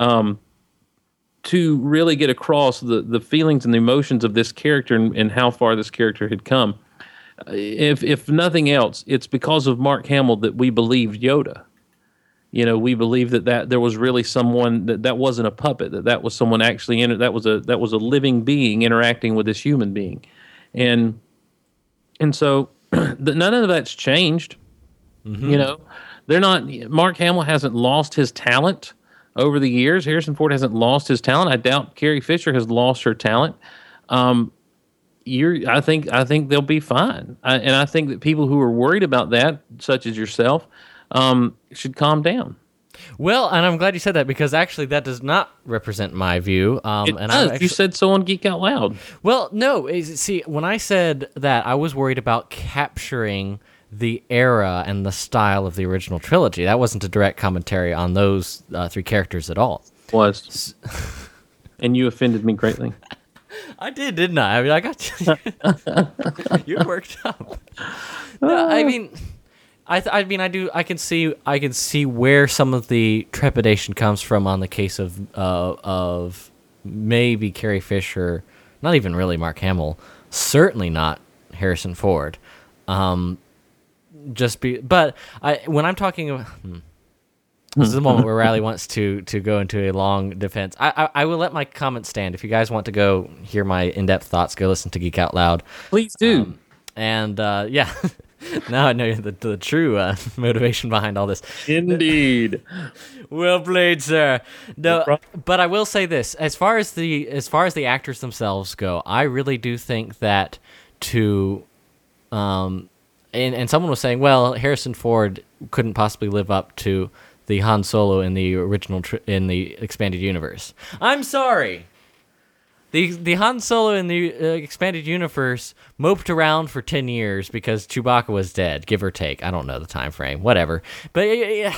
to really get across the feelings and the emotions of this character and how far this character had come. If nothing else, it's because of Mark Hamill that we believed Yoda. You know, we believed that there was really someone that wasn't a puppet, that was someone actually that was a living being interacting with this human being, and so none of that's changed. Mm-hmm. You know, Mark Hamill hasn't lost his talent over the years. Harrison Ford hasn't lost his talent. I doubt Carrie Fisher has lost her talent. I think they'll be fine, and I think that people who are worried about that, such as yourself, should calm down. Well, and I'm glad you said that, because actually that does not represent my view. It does. You said so on Geek Out Loud. Well, no. See, when I said that, I was worried about capturing the era and the style of the original trilogy. That wasn't a direct commentary on those three characters at all. Was. And you offended me greatly. I did, didn't I? I mean, I got you. You're worked up. No, I mean, I can see where some of the trepidation comes from on the case of maybe Carrie Fisher, not even really Mark Hamill, certainly not Harrison Ford. When I'm talking about. This is the moment where Riley wants to go into a long defense. I will let my comments stand. If you guys want to go hear my in-depth thoughts, go listen to Geek Out Loud. Please do. Yeah, now I know the true motivation behind all this. Indeed. Well played, sir. No, but I will say this: as far as the actors themselves go, I really do think that and someone was saying, well, Harrison Ford couldn't possibly live up to the Han Solo in the original in the expanded universe. I'm sorry. The Han Solo in the expanded universe moped around for 10 years because Chewbacca was dead, give or take. I don't know the time frame, whatever. But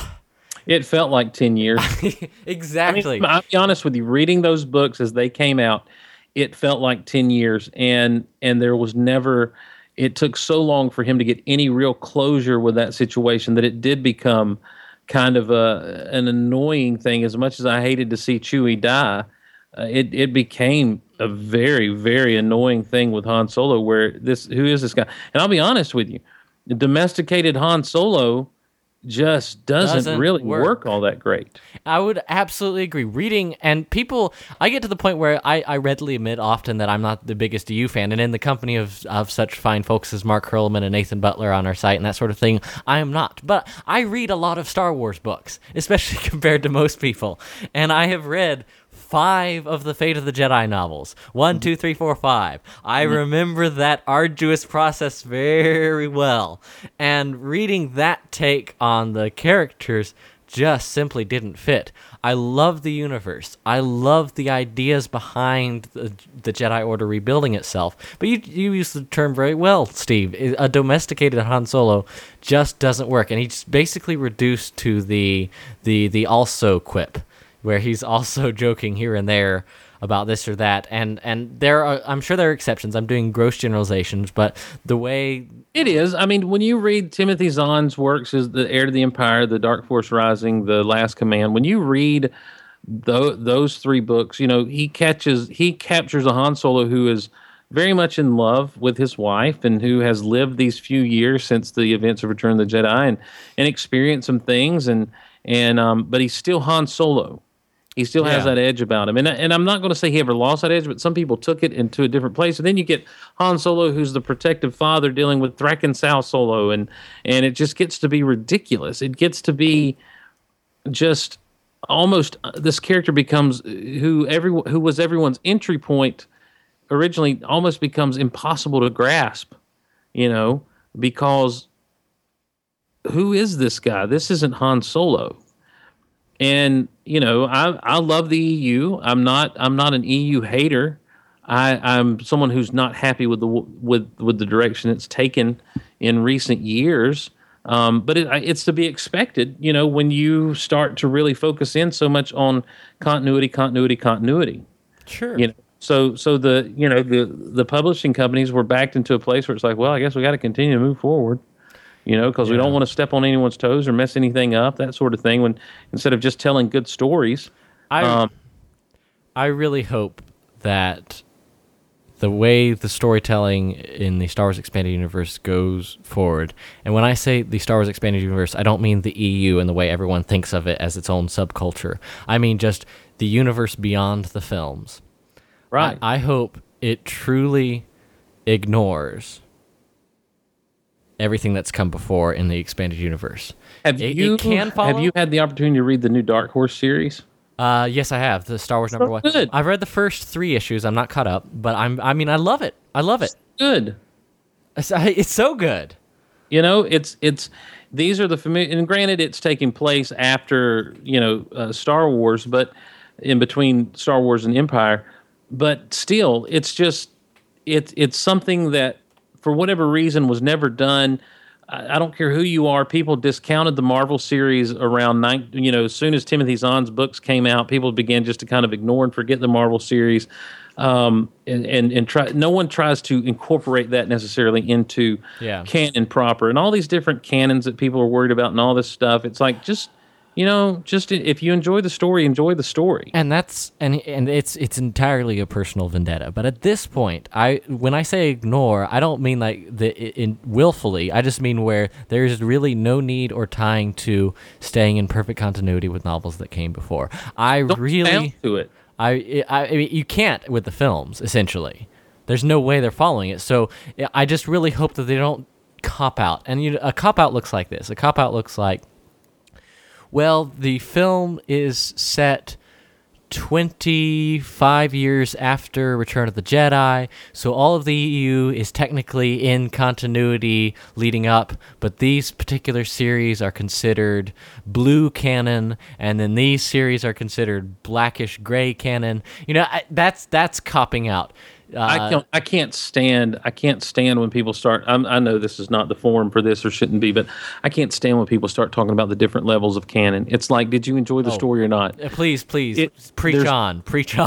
it felt like 10 years. Exactly. I'll be honest with you. Reading those books as they came out, it felt like 10 years, and there was never. It took so long for him to get any real closure with that situation that it did become kind of an annoying thing. As much as I hated to see Chewie die, it became a very, very annoying thing with Han Solo, who is this guy? And I'll be honest with you, the domesticated Han Solo just doesn't really work all that great. I would absolutely agree. Reading, and people, I get to the point where I readily admit often that I'm not the biggest DU fan, and in the company of such fine folks as Mark Hurlman and Nathan Butler on our site and that sort of thing, I am not. But I read a lot of Star Wars books, especially compared to most people, and I have read 5 of the Fate of the Jedi novels. 1, 2, 3, 4, 5. I remember that arduous process very well. And reading that take on the characters just simply didn't fit. I love the universe. I love the ideas behind the Jedi Order rebuilding itself. But you use the term very well, Steve. A domesticated Han Solo just doesn't work. And he's basically reduced to the also quip, where he's also joking here and there about this or that, and I'm sure there are exceptions. I'm doing gross generalizations, but the way it is, I mean, when you read Timothy Zahn's works, as The Heir to the Empire, The Dark Force Rising, The Last Command, when you read those 3 books, you know, he captures a Han Solo who is very much in love with his wife and who has lived these few years since the events of Return of the Jedi and experienced some things, but he's still Han Solo. He still has that edge about him. And I'm not going to say he ever lost that edge, but some people took it into a different place. And then you get Han Solo, who's the protective father, dealing with Threk and Sal Solo, and it just gets to be ridiculous. It gets to be just almost this character becomes who was everyone's entry point originally, almost becomes impossible to grasp, you know, because who is this guy? This isn't Han Solo. And, you know, I love the EU. I'm not an EU hater. I'm someone who's not happy with the direction it's taken in recent years. But it's to be expected, when you start to really focus in so much on continuity. Sure. So the publishing companies were backed into a place where it's like, well, I guess we got to continue to move forward, because we don't want to step on anyone's toes or mess anything up, that sort of thing. When instead of just telling good stories, I really hope that the way the storytelling in the Star Wars Expanded Universe goes forward, and when I say the Star Wars Expanded Universe, I don't mean the EU and the way everyone thinks of it as its own subculture. I mean just the universe beyond the films. right? I hope it truly ignores everything that's come before in the Expanded Universe. Have you had the opportunity to read the new Dark Horse series? Yes, I have. The Star Wars number 1. Good. I've read the first 3 issues. I'm not caught up, but I love it. I love it. Good. It's so good. It's these are the familiar, and granted, it's taking place after Star Wars, but in between Star Wars and Empire, but still, it's just it's something that for whatever reason was never done. I don't care who you are. People discounted the Marvel series around as soon as Timothy Zahn's books came out, people began just to kind of ignore and forget the Marvel series, and try. No one tries to incorporate that necessarily into canon proper, and all these different canons that people are worried about, and all this stuff. It's like just if you enjoy the story, enjoy the story. And that's and it's entirely a personal vendetta. But at this point, when I say ignore, I don't mean like willfully. I just mean where there's really no need or tying to staying in perfect continuity with novels that came before. Don't bound to it. I mean, you can't with the films. Essentially, there's no way they're following it. So I just really hope that they don't cop out. And a cop out looks like this. A cop out looks like, well, the film is set 25 years after Return of the Jedi, so all of the EU is technically in continuity leading up, but these particular series are considered blue canon, and then these series are considered blackish gray canon. That's copping out. I can't stand when people start. I know this is not the forum for this or shouldn't be, but I can't stand when people start talking about the different levels of canon. It's like, did you enjoy the story or not? Please, preach on.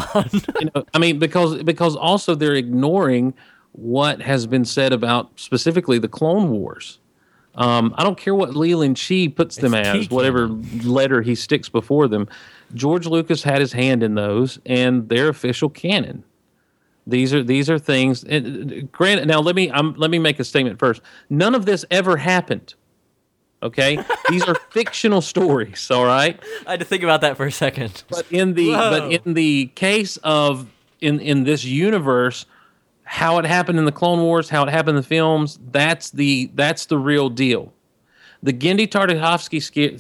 Because also they're ignoring what has been said about specifically the Clone Wars. I don't care what Leland Chee puts them as, whatever letter he sticks before them. George Lucas had his hand in those, and they're official canon. These are things. Granted, now let me make a statement first. None of this ever happened. Okay, these are fictional stories. All right. I had to think about that for a second. But in the case of in this universe, how it happened in the Clone Wars, how it happened in the films, that's the real deal. The Genndy Tartakovsky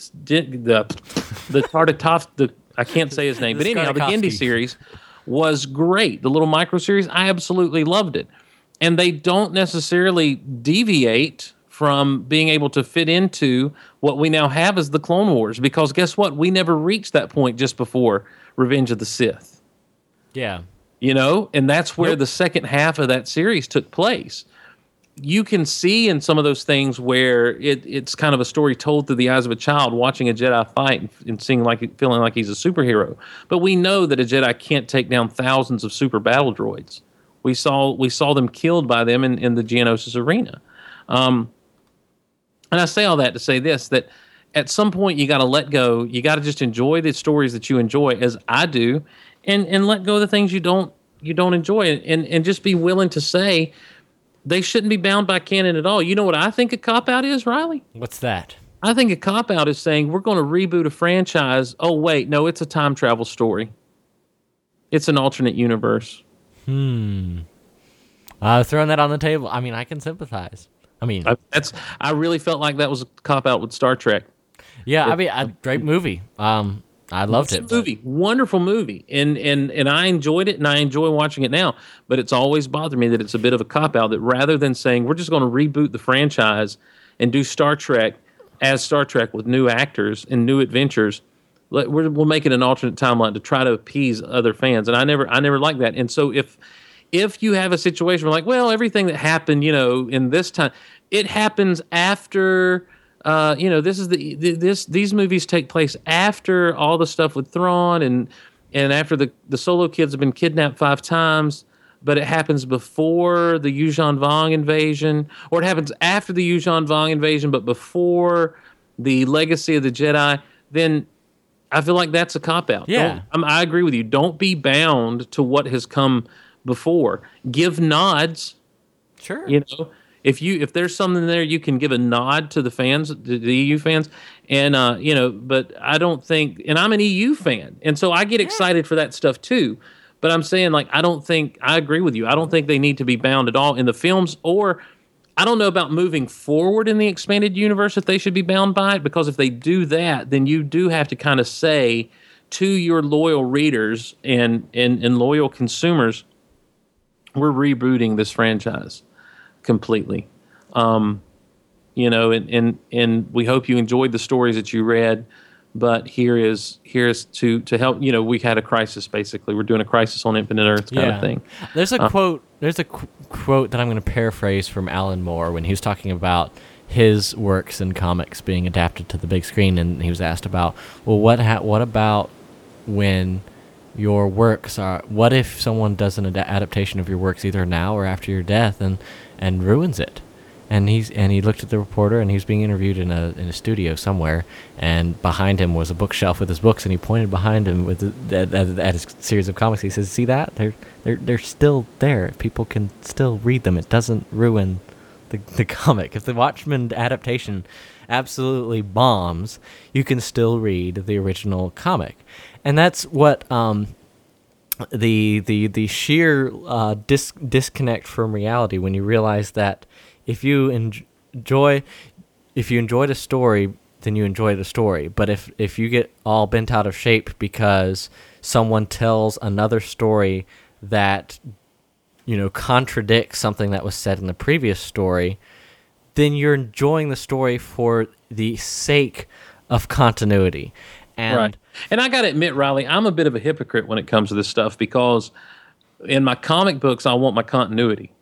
I can't say his name, but anyhow, the Genndy series was great. The little micro series, I absolutely loved it. And they don't necessarily deviate from being able to fit into what we now have as the Clone Wars, because guess what? We never reached that point just before Revenge of the Sith. Yeah. And that's where the second half of that series took place. You can see in some of those things where it's kind of a story told through the eyes of a child watching a Jedi fight and feeling like he's a superhero. But we know that a Jedi can't take down thousands of super battle droids. We saw them killed by them in the Geonosis arena. And I say all that to say this, that at some point you got to let go. You got to just enjoy the stories that you enjoy, as I do, and let go of the things you don't enjoy, and just be willing to say, they shouldn't be bound by canon at all. You know what I think a cop-out is, Riley? What's that? I think a cop-out is saying, we're going to reboot a franchise. Oh, wait, no, it's a time travel story. It's an alternate universe. Throwing that on the table. I mean, I can sympathize. I really felt like that was a cop-out with Star Trek. Yeah, a great movie. I loved it. Wonderful movie, and I enjoyed it, and I enjoy watching it now. But it's always bothered me that it's a bit of a cop out. That rather than saying we're just going to reboot the franchise and do Star Trek as Star Trek with new actors and new adventures, we'll make it an alternate timeline to try to appease other fans. And I never liked that. And so if if you have a situation where, like, well, everything that happened, in this time, it happens after. This is these movies take place after all the stuff with Thrawn and after the Solo kids have been kidnapped 5 times, but it happens before the Yuuzhan Vong invasion, or it happens after the Yuuzhan Vong invasion, but before the Legacy of the Jedi. Then I feel like that's a cop-out. Yeah. I agree with you. Don't be bound to what has come before. Give nods. Sure. If there's something there, you can give a nod to the fans, the EU fans, and but I don't think, and I'm an EU fan, and so I get excited for that stuff too. But I'm saying, like, I agree with you. I don't think they need to be bound at all in the films, or I don't know about moving forward in the expanded universe if they should be bound by it, because if they do that, then you do have to kind of say to your loyal readers and loyal consumers, we're rebooting this franchise completely. And we hope you enjoyed the stories that you read, but here is to help. We had a crisis, basically. We're doing a Crisis on Infinite Earth kind of thing. There's a quote that I'm going to paraphrase from Alan Moore when he was talking about his works and comics being adapted to the big screen, and he was asked about, well, what about when your works are, what if someone does an adaptation of your works either now or after your death and ruins it? And he looked at the reporter, and he was being interviewed in a studio somewhere, and behind him was a bookshelf with his books, and he pointed behind him at his series of comics. He says, "See that? They're still there. People can still read them. It doesn't ruin the comic. If the Watchmen adaptation absolutely bombs, you can still read the original comic." And that's what the sheer disconnect from reality, when you realize that if you enjoyed a story, then you enjoyed a story. But if you get all bent out of shape because someone tells another story that contradicts something that was said in the previous story, then you're enjoying the story for the sake of continuity. And right. And I got to admit, Riley, I'm a bit of a hypocrite when it comes to this stuff, because in my comic books, I want my continuity.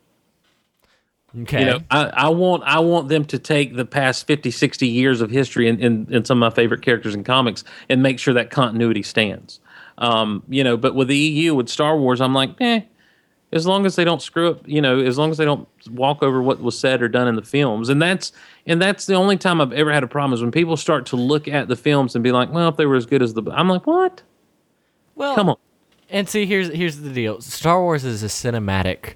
Okay. I want them to take the past 50, 60 years of history in some of my favorite characters in comics and make sure that continuity stands. But with the EU, with Star Wars, I'm like, as long as they don't screw up, as long as they don't walk over what was said or done in the films. And that's the only time I've ever had a problem, is when people start to look at the films and be like, well, if they were as good as I'm like, what? Well, come on. And see, here's the deal. Star Wars is a cinematic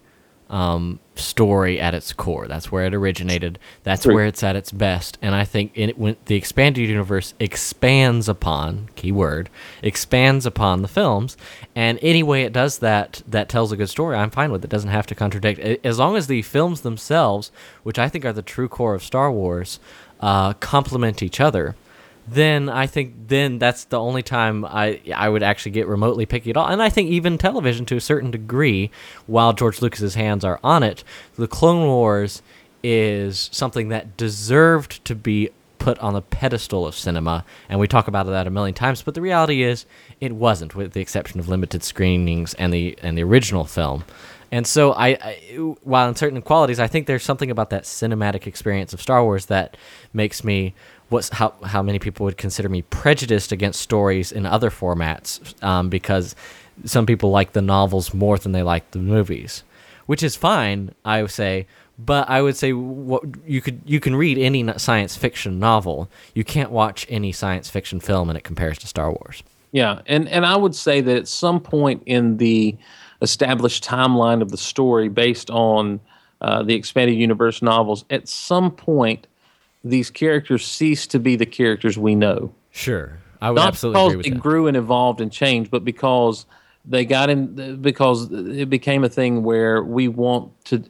story at its core. That's where it originated. That's where it's at its best. And I think when the expanded universe expands upon, keyword, expands upon the films, and any way it does that tells a good story, I'm fine with it. It doesn't have to contradict. As long as the films themselves, which I think are the true core of Star Wars, complement each other, then I think that's the only time I would actually get remotely picky at all. And I think even television, to a certain degree, while George Lucas's hands are on it, the Clone Wars is something that deserved to be put on the pedestal of cinema, and we talk about that a million times, but the reality is it wasn't, with the exception of limited screenings and the original film. And so I while in certain qualities, I think there's something about that cinematic experience of Star Wars that makes me how many people would consider me prejudiced against stories in other formats, because some people like the novels more than they like the movies, which is fine, I would say. But I would say you can read any science fiction novel. You can't watch any science fiction film and it compares to Star Wars. Yeah, and I would say that at some point in the established timeline of the story, based on the expanded universe novels, at some point these characters cease to be the characters we know. Sure, I would absolutely agree with that. Not because they grew and evolved and changed, but because because it became a thing where we want to.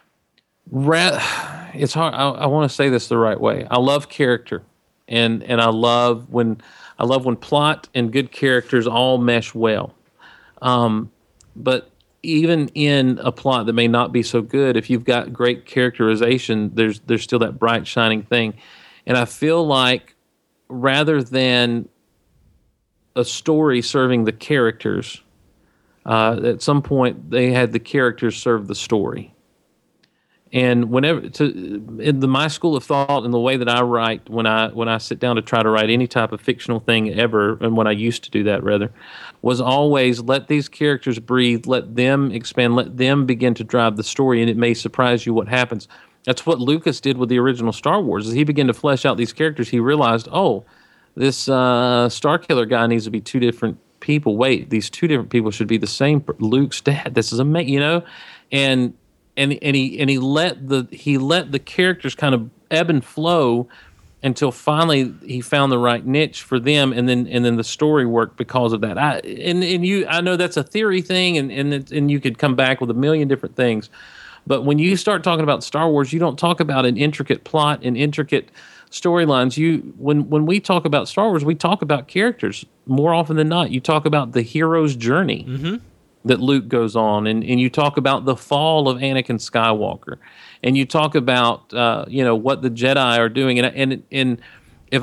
It's hard. I want to say this the right way. I love character, and I love when plot and good characters all mesh well. But even in a plot that may not be so good, if you've got great characterization, there's still that bright shining thing. And I feel like rather than a story serving the characters, at some point they had the characters serve the story. And in my school of thought and the way that I write when I sit down to try to write any type of fictional thing ever, and when I used to do that rather, was always let these characters breathe, let them expand, let them begin to drive the story, and it may surprise you what happens. That's what Lucas did with the original Star Wars. As he began to flesh out these characters, he realized, this Starkiller guy needs to be two different people. Wait, these two different people should be the same. Luke's dad. This is amazing, and he let the characters kind of ebb and flow until finally he found the right niche for them, and then the story worked because of that. I know that's a theory thing, and you could come back with a million different things, but when you start talking about Star Wars, you don't talk about an intricate plot and intricate storylines. When we talk about Star Wars, we talk about characters more often than not. You talk about the hero's journey that Luke goes on, and you talk about the fall of Anakin Skywalker, and you talk about what the Jedi are doing, and if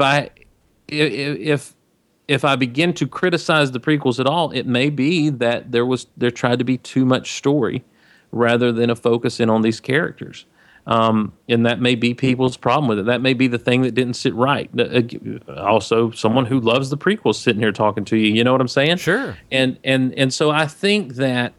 I begin to criticize the prequels at all, it may be that there tried to be too much story rather than a focus in on these characters. And that may be people's problem with it. That may be the thing that didn't sit right. Also, someone who loves the prequels sitting here talking to you. You know what I'm saying? Sure. And so I think that,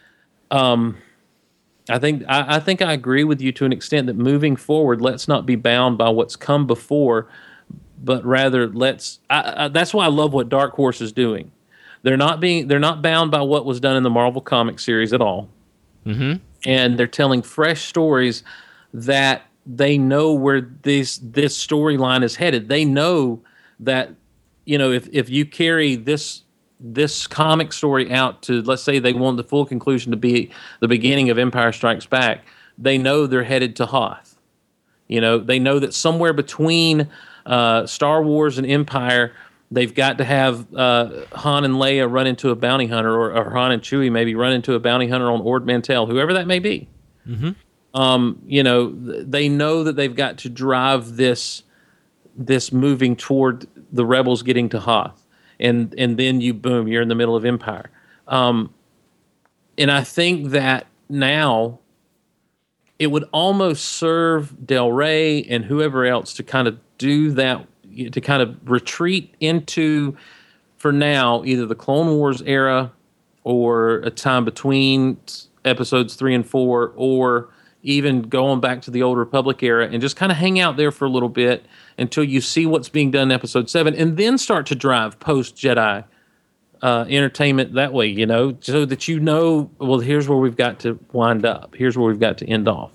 I think I agree with you to an extent that moving forward, let's not be bound by what's come before, but rather that's why I love what Dark Horse is doing. They're not bound by what was done in the Marvel comic series at all. Mm-hmm. And they're telling fresh stories that they know where this storyline is headed. They know that, if you carry this comic story out to, let's say they want the full conclusion to be the beginning of Empire Strikes Back, they know they're headed to Hoth. They know that somewhere between Star Wars and Empire, they've got to have Han and Leia run into a bounty hunter, or Han and Chewie maybe run into a bounty hunter on Ord Mantell, whoever that may be. Mm-hmm. They know that they've got to drive this moving toward the rebels getting to Hoth, and then you're in the middle of Empire. And I think that now it would almost serve Del Rey and whoever else to kind of do that, to kind of retreat into, for now, either the Clone Wars era or a time between episodes 3 and 4, or even going back to the Old Republic era, and just kind of hang out there for a little bit until you see what's being done in Episode 7, and then start to drive post-Jedi entertainment that way, so that well, here's where we've got to wind up. Here's where we've got to end off.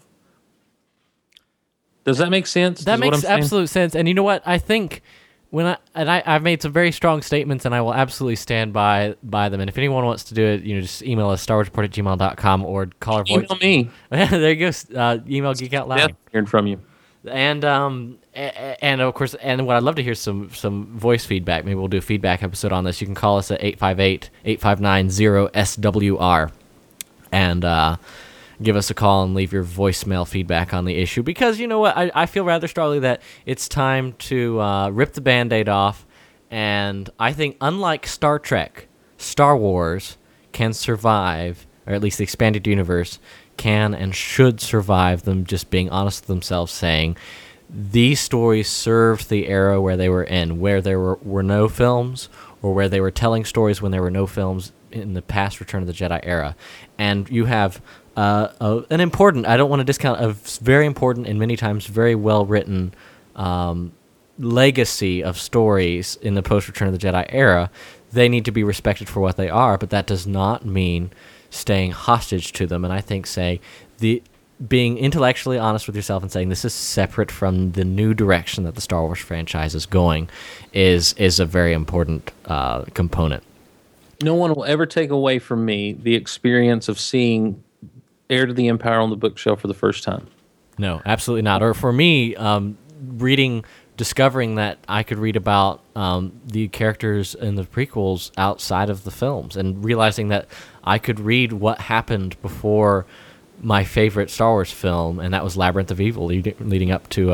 Does that make sense? That makes absolute sense. And you know what? I think I've made some very strong statements, and I will absolutely stand by them. And if anyone wants to do it, just email us, starwarsreport@gmail.com, or call our voice. Email me. There you go. Email Geek Out Loud. Yeah, hearing from you. And of course, and what I'd love to hear some voice feedback. Maybe we'll do a feedback episode on this. You can call us at 858-859-0SWR, and give us a call and leave your voicemail feedback on the issue, because you know what, I feel rather strongly that it's time to rip the Band-Aid off, and I think unlike Star Trek, Star Wars can survive, or at least the expanded universe can and should survive them just being honest with themselves, saying these stories served the era where they were in, where there were no films, or where they were telling stories when there were no films in the past Return of the Jedi era. And you have an important, I don't want to discount, a very important and many times very well-written legacy of stories in the post-Return of the Jedi era. They need to be respected for what they are, but that does not mean staying hostage to them. And I think, being intellectually honest with yourself and saying this is separate from the new direction that the Star Wars franchise is going is a very important component. No one will ever take away from me the experience of seeing Heir to the Empire on the bookshelf for the first time. No, absolutely not. Or for me, discovering that I could read about the characters in the prequels outside of the films, and realizing that I could read what happened before my favorite Star Wars film, and that was Labyrinth of Evil, leading up to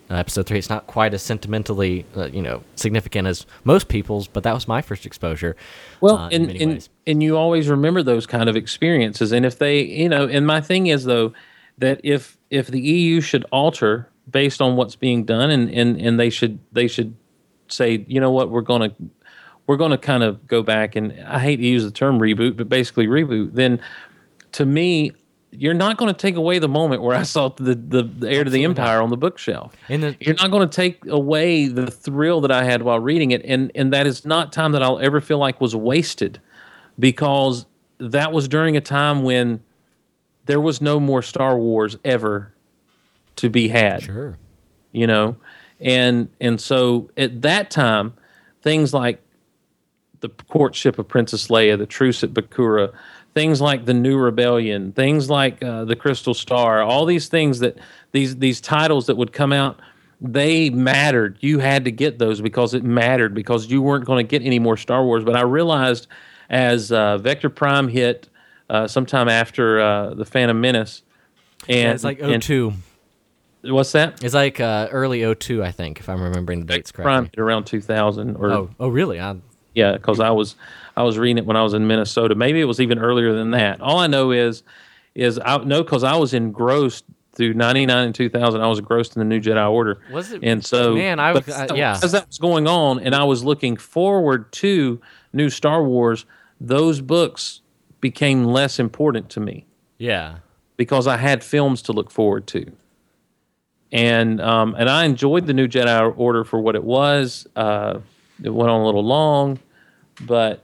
Episode 3. It's not quite as sentimentally, significant as most people's, but that was my first exposure. Well, in many ways. and you always remember those kind of experiences. And if they, and my thing is though, that if the EU should alter based on what's being done, and they should say, you know what, we're gonna kind of go back, and I hate to use the term reboot, but basically reboot. Then, to me, you're not going to take away the moment where I saw the Heir to the Empire on the bookshelf. You're not going to take away the thrill that I had while reading it, and that is not time that I'll ever feel like was wasted, because that was during a time when there was no more Star Wars ever to be had. Sure. And so at that time, things like the courtship of Princess Leia, the truce at Bakura, things like the New Rebellion, things like the Crystal Star, all these things that these titles that would come out, they mattered. You had to get those because it mattered, because you weren't going to get any more Star Wars. But I realized as Vector Prime hit sometime after the Phantom Menace, and it's like 02. What's that? It's like early 02, I think, if I'm remembering the dates correctly. Prime hit around 2000. Oh, really? Yeah, because I was reading it when I was in Minnesota. Maybe it was even earlier than that. All I know is I know because I was engrossed through 99 and 2000. I was engrossed in the New Jedi Order. Was it? And so, man, yeah. As that was going on, and I was looking forward to new Star Wars, those books became less important to me. Yeah. Because I had films to look forward to. And I enjoyed the New Jedi Order for what it was. It went on a little long, but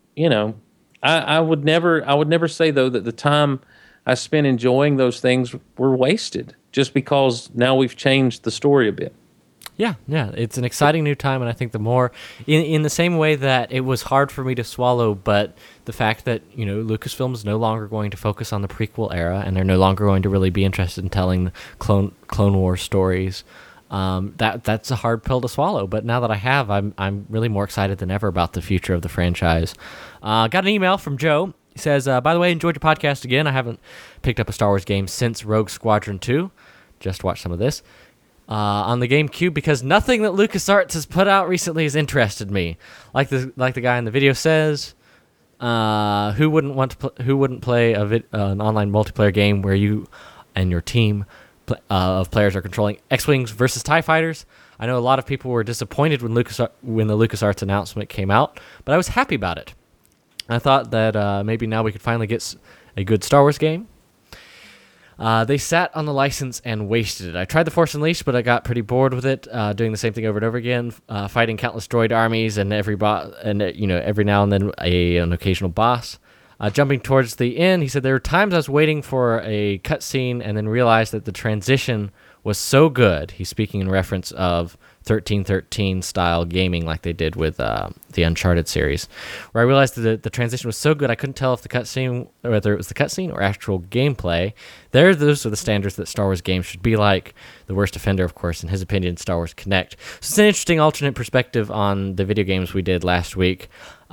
I would never say though that the time I spent enjoying those things were wasted just because now we've changed the story a bit. Yeah, it's an exciting new time, and I think the more, in the same way that it was hard for me to swallow, but the fact that Lucasfilm is no longer going to focus on the prequel era, and they're no longer going to really be interested in telling Clone Wars stories. That's a hard pill to swallow, but now that I have, I'm really more excited than ever about the future of the franchise. Got an email from Joe. He says, by the way, enjoyed your podcast again. I haven't picked up a Star Wars game since Rogue Squadron 2. Just watched some of this. On the GameCube, because nothing that LucasArts has put out recently has interested me. Like the guy in the video says, who wouldn't play an online multiplayer game where you and your team of players are controlling X-Wings versus TIE Fighters? I know a lot of people were disappointed when the LucasArts announcement came out, but I was happy about it. I thought that maybe now we could finally get a good Star Wars game. They sat on the license and wasted it. I tried The Force Unleashed, but I got pretty bored with it, doing the same thing over and over again, fighting countless droid armies and every now and then an occasional boss. Jumping towards the end, he said there were times I was waiting for a cutscene and then realized that the transition was so good. He's speaking in reference of 1313 style gaming like they did with the Uncharted series, where I realized that the transition was so good I couldn't tell if whether it was the cutscene or actual gameplay. Those are the standards that Star Wars games should be like. The worst offender, of course, in his opinion, Star Wars Connect. So it's an interesting alternate perspective on the video games we did last week.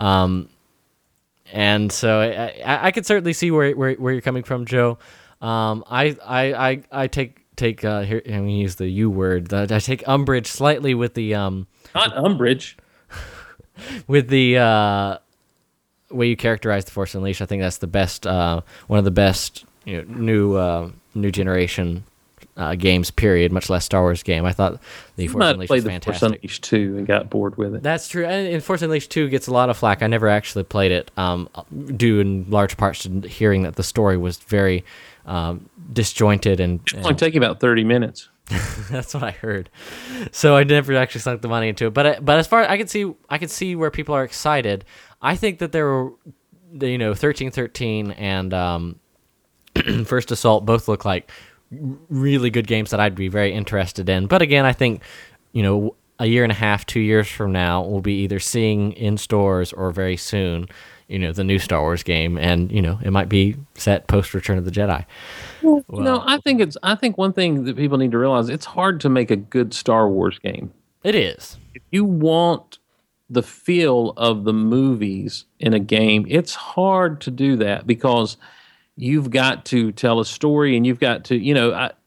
And so I could certainly see where you're coming from, Joe. I take here, I'm gonna use the U word. I take umbrage slightly with the not umbrage with the way you characterize The Force Unleashed. I think that's the best, one of the best new generation games. Period. Much less Star Wars game. I thought the Force Unleashed was fantastic. Force Unleashed 2 and got bored with it. That's true. And Force Unleashed 2 gets a lot of flack. I never actually played it, due in large parts to hearing that the story was very disjointed and only take about 30 minutes. That's what I heard. So I never actually sunk the money into it. But as far as I can see where people are excited. I think that there were 1313 and First Assault both look like really good games that I'd be very interested in. But again, I think a year and a half, 2 years from now, we'll be either seeing in stores or very soon the new Star Wars game, and it might be set post Return of the Jedi. Well, I think one thing that people need to realize, it's hard to make a good Star Wars game. It is. If you want the feel of the movies in a game, it's hard to do that because you've got to tell a story and you've got to,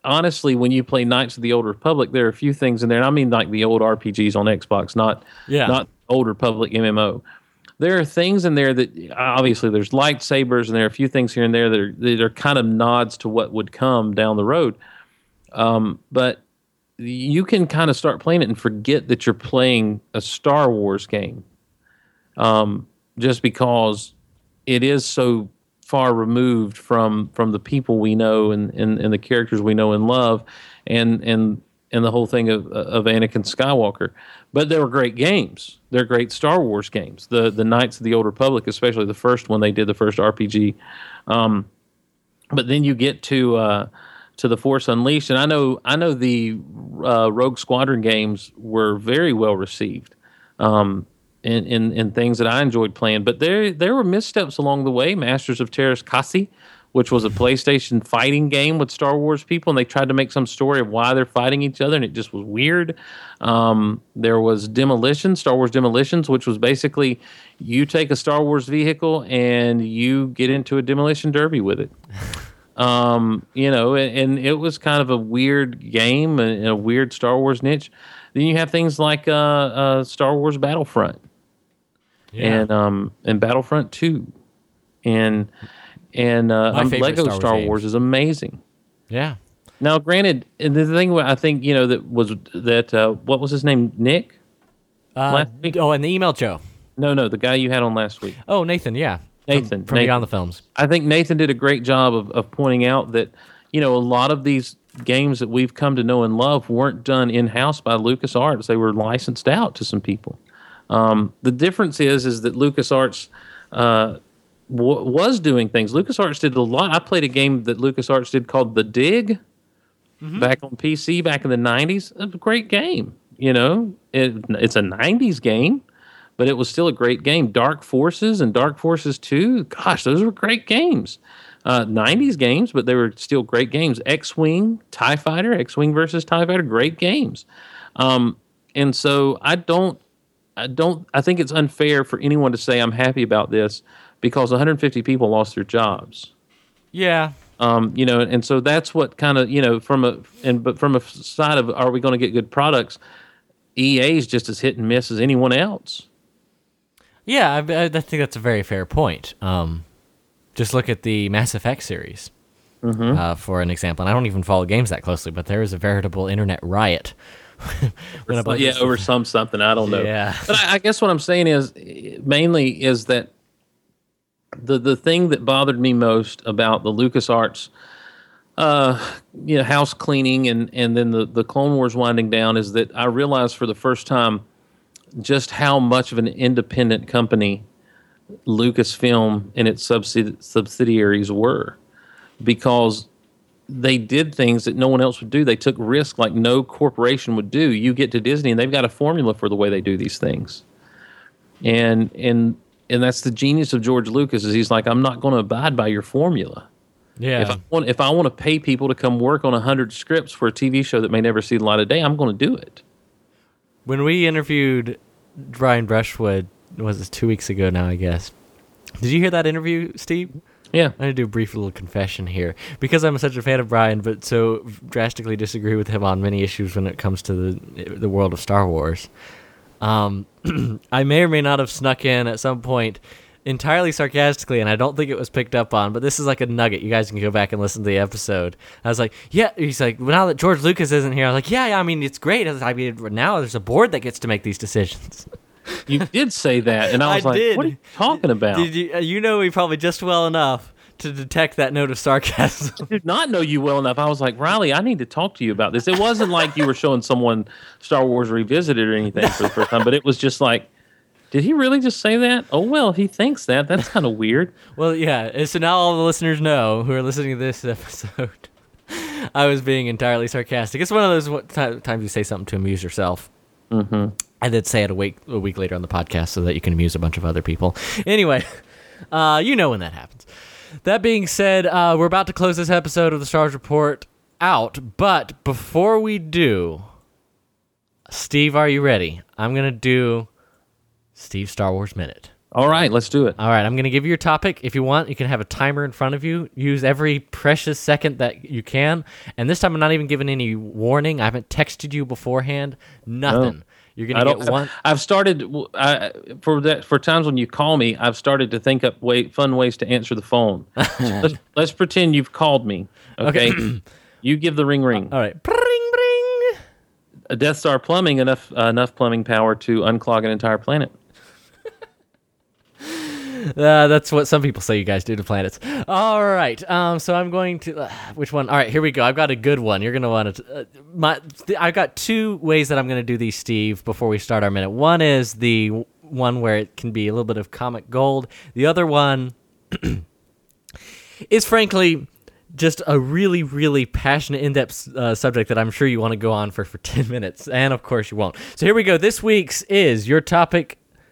honestly, when you play Knights of the Old Republic, there are a few things in there, and I mean like the old RPGs on Xbox, not Old Republic MMO. There are things in there that obviously there's lightsabers, and there are a few things here and there that are kind of nods to what would come down the road. But you can kind of start playing it and forget that you're playing a Star Wars game, just because it is so far removed from the people we know and the characters we know and love, and the whole thing of Anakin Skywalker. But they were great games. They're great Star Wars games. The Knights of the Old Republic, especially the first one they did, the first RPG. But then you get to the Force Unleashed, and I know the Rogue Squadron games were very well received, in things that I enjoyed playing. But there were missteps along the way. Masters of Terras Kasi, which was a PlayStation fighting game with Star Wars people, and they tried to make some story of why they're fighting each other, and it just was weird. There was Star Wars Demolitions, which was basically you take a Star Wars vehicle and you get into a demolition derby with it. And it was kind of a weird game and a weird Star Wars niche. Then you have things like Star Wars Battlefront, and Battlefront 2, and Lego Star Wars is amazing. Yeah. Now, granted, and the thing I think what was his name? Nick. Last week? Oh, and the email Joe. No, the guy you had on last week. Oh, Nathan. Yeah. Nathan from Beyond the Films. I think Nathan did a great job of pointing out that, a lot of these games that we've come to know and love weren't done in-house by LucasArts. They were licensed out to some people. The difference is that LucasArts was doing things. LucasArts did a lot. I played a game that LucasArts did called The Dig back on PC back in the 90s. It was a great game. It's a 90s game, but it was still a great game. Dark Forces and Dark Forces 2, gosh, those were great games. 90s games, but they were still great games. X-Wing, TIE Fighter, X-Wing versus TIE Fighter, great games. And so I think it's unfair for anyone to say I'm happy about this because 150 people lost their jobs. Yeah. And so that's what kind of, from a side of, are we going to get good products? EA is just as hit and miss as anyone else. Yeah, I think that's a very fair point. Just look at the Mass Effect series for an example. And I don't even follow games that closely, but there is a veritable internet riot. Over something, I don't know. Yeah. But I guess what I'm saying is, mainly is that the thing that bothered me most about the LucasArts house cleaning and then the Clone Wars winding down is that I realized for the first time just how much of an independent company Lucasfilm and its subsidiaries were, because they did things that no one else would do. They took risks like no corporation would do. You get to Disney and they've got a formula for the way they do these things. And that's the genius of George Lucas, is he's like, I'm not going to abide by your formula. Yeah. If I want to pay people to come work on 100 scripts for a TV show that may never see the light of day, I'm going to do it. When we interviewed Brian Brushwood, was it 2 weeks ago now, I guess. Did you hear that interview, Steve? Yeah. I'm going to do a brief little confession here. Because I'm such a fan of Brian, but so drastically disagree with him on many issues when it comes to the world of Star Wars. I may or may not have snuck in at some point entirely sarcastically, and I don't think it was picked up on, but this is like a nugget. You guys can go back and listen to the episode. I was like, yeah, he's like, well, now that George Lucas isn't here, I was like, yeah, I mean, it's great. I mean, now there's a board that gets to make these decisions. You did say that, and I was like, what are you talking about? Did you know me probably just well enough to detect that note of sarcasm. I did not know you well enough. I was like, Riley, I need to talk to you about this. It wasn't like you were showing someone Star Wars Revisited or anything for the first time, but it was just like, did he really just say that? Oh, well, if he thinks that, that's kind of weird. Well, yeah. And so now all the listeners know who are listening to this episode, I was being entirely sarcastic. It's one of those times you say something to amuse yourself. Mm-hmm. And then say it a week later on the podcast so that you can amuse a bunch of other people. Anyway, you know when that happens. That being said, we're about to close this episode of the Star Wars Report out. But before we do, Steve, are you ready? I'm going to do Steve's Star Wars Minute. All right, let's do it. All right, I'm going to give you your topic. If you want, you can have a timer in front of you. Use every precious second that you can. And this time, I'm not even giving any warning. I haven't texted you beforehand. Nothing. No. You're going to get one. I've started for times when you call me. I've started to think up fun ways to answer the phone. let's pretend you've called me. Okay, you give the ring. All right, bring, bring. A Death Star plumbing enough plumbing power to unclog an entire planet. That's what some people say you guys do to planets. All right. So I'm going to... which one? All right, here we go. I've got a good one. You're going to want to... I've got two ways that I'm going to do these, Steve, before we start our minute. One is the one where it can be a little bit of comic gold. The other one is, frankly, just a really, really passionate, in-depth subject that I'm sure you want to go on for 10 minutes. And, of course, you won't. So here we go. This week's is your topic...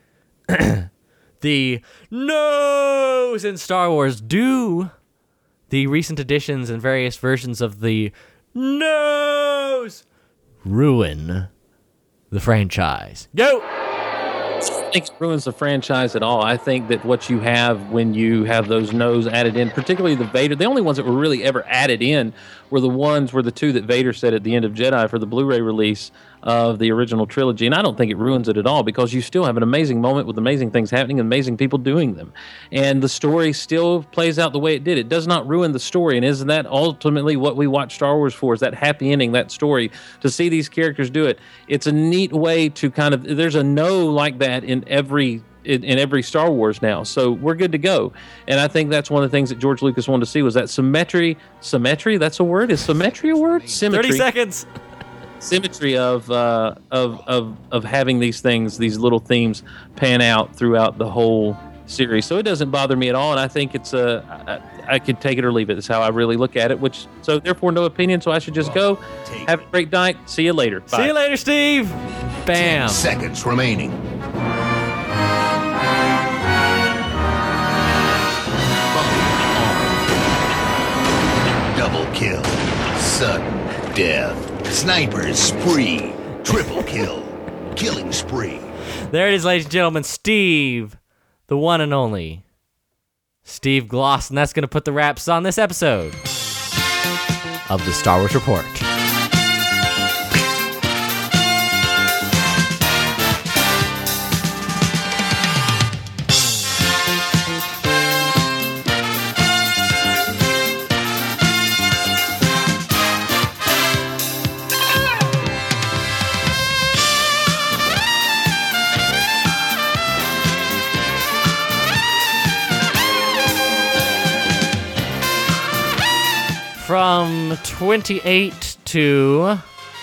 The no's in Star Wars. Do the recent additions and various versions of the no's ruin the franchise? Go! I don't think it ruins the franchise at all. I think that what you have when you have those no's added in, particularly the Vader, the only ones that were really ever added in were the two that Vader said at the end of Jedi for the Blu-ray release of the original trilogy. And I don't think it ruins it at all, because you still have an amazing moment with amazing things happening and amazing people doing them. And the story still plays out the way it did. It does not ruin the story. And isn't that ultimately what we watch Star Wars for, is that happy ending, that story, to see these characters do it. It's a neat way to there's a no like that in every Star Wars now. So we're good to go. And I think that's one of the things that George Lucas wanted to see, was that symmetry. Symmetry? That's a word? Is symmetry a word? Symmetry. 30 seconds. Symmetry of having these things, these little themes, pan out throughout the whole series. So it doesn't bother me at all, and I think it's I could take it or leave it. That's how I really look at it. So therefore, no opinion. So I should just go. Have a great night. See you later. Bye. See you later, Steve. Bam. 10 seconds remaining. Double kill. Sudden death. Sniper's spree. Triple kill. Killing spree. There it is, ladies and gentlemen. Steve, the one and only Steve Gloss, and that's going to put the wraps on this episode of the Star Wars Report. From 28 to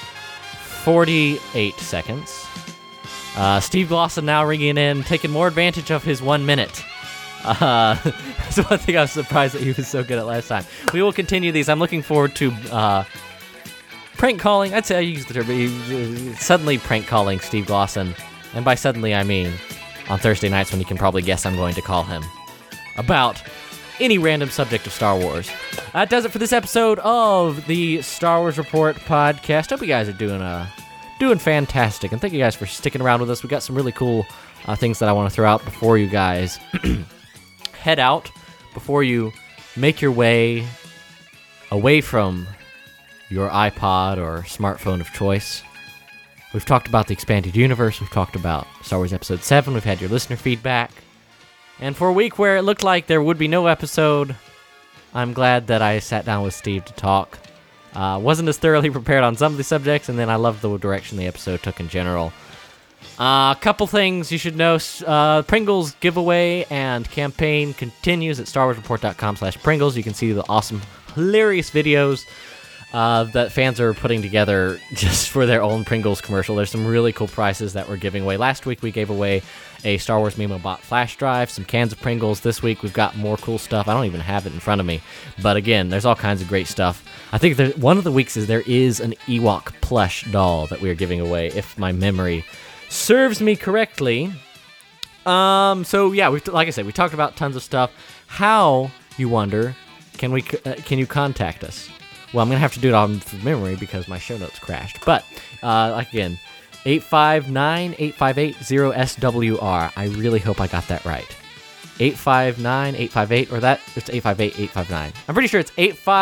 48 seconds. Steve Glosson now ringing in, taking more advantage of his 1 minute. That's one thing I was surprised that he was so good at last time. We will continue these. I'm looking forward to prank calling. I'd say I use the term, suddenly prank calling Steve Glosson. And by suddenly, I mean on Thursday nights, when you can probably guess I'm going to call him about any random subject of Star Wars. That does it for this episode of the Star Wars Report podcast. Hope you guys are doing fantastic, and thank you guys for sticking around with us. We got some really cool things that I want to throw out before you guys head out, before you make your way away from your iPod or smartphone of choice. We've talked about the expanded universe. We've talked about Star Wars Episode 7. We've had your listener feedback. And for a week where it looked like there would be no episode, I'm glad that I sat down with Steve to talk. Wasn't as thoroughly prepared on some of the subjects, and then I loved the direction the episode took in general. A couple things you should know. Pringles giveaway and campaign continues at StarWarsReport.com/Pringles. You can see the awesome, hilarious videos that fans are putting together just for their own Pringles commercial. There's some really cool prizes that we're giving away. Last week we gave away a Star Wars MemoBot flash drive, some cans of Pringles. This week we've got more cool stuff. I don't even have it in front of me. But again, there's all kinds of great stuff. I think one of the weeks there is an Ewok plush doll that we are giving away, if my memory serves me correctly. So yeah, like I said, we talked about tons of stuff. How, you wonder, can you contact us? Well, I'm going to have to do it on from memory because my show notes crashed. But, again, 859-858-0SWR. I really hope I got that right. 859-858, or that, it's 858-859. I'm pretty sure it's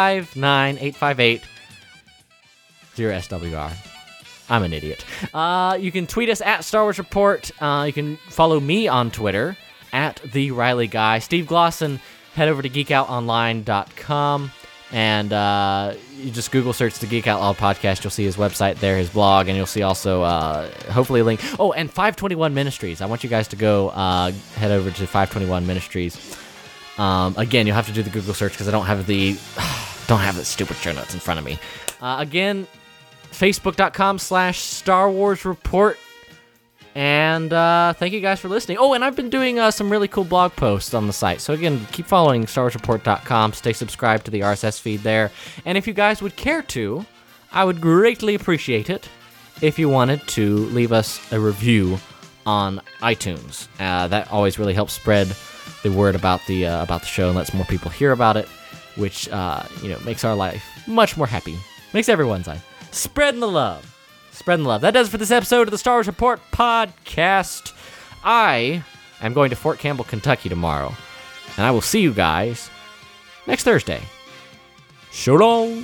859-858-0SWR. I'm an idiot. You can tweet us at Star Wars Report. You can follow me on Twitter at The Riley Guy. Steve Glosson, head over to geekoutonline.com. And you just Google search the Geek Out Loud podcast. You'll see his website there, his blog, and you'll see also hopefully a link. Oh, and 521 Ministries. I want you guys to go head over to 521 Ministries. Again, you'll have to do the Google search because I don't have the stupid show notes in front of me. Again, Facebook.com/Star Wars Report. And thank you guys for listening. Oh, and I've been doing some really cool blog posts on the site. So again, keep following StarWarsReport.com. Stay subscribed to the RSS feed there. And if you guys would care to, I would greatly appreciate it if you wanted to leave us a review on iTunes. That always really helps spread the word about the show and lets more people hear about it, which makes our life much more happy. Makes everyone's life. Spreading the love. Spreading the love. That does it for this episode of the Star Wars Report podcast. I am going to Fort Campbell, Kentucky tomorrow, and I will see you guys next Thursday. So long.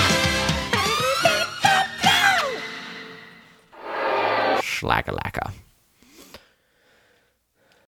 Schlacka-lacka.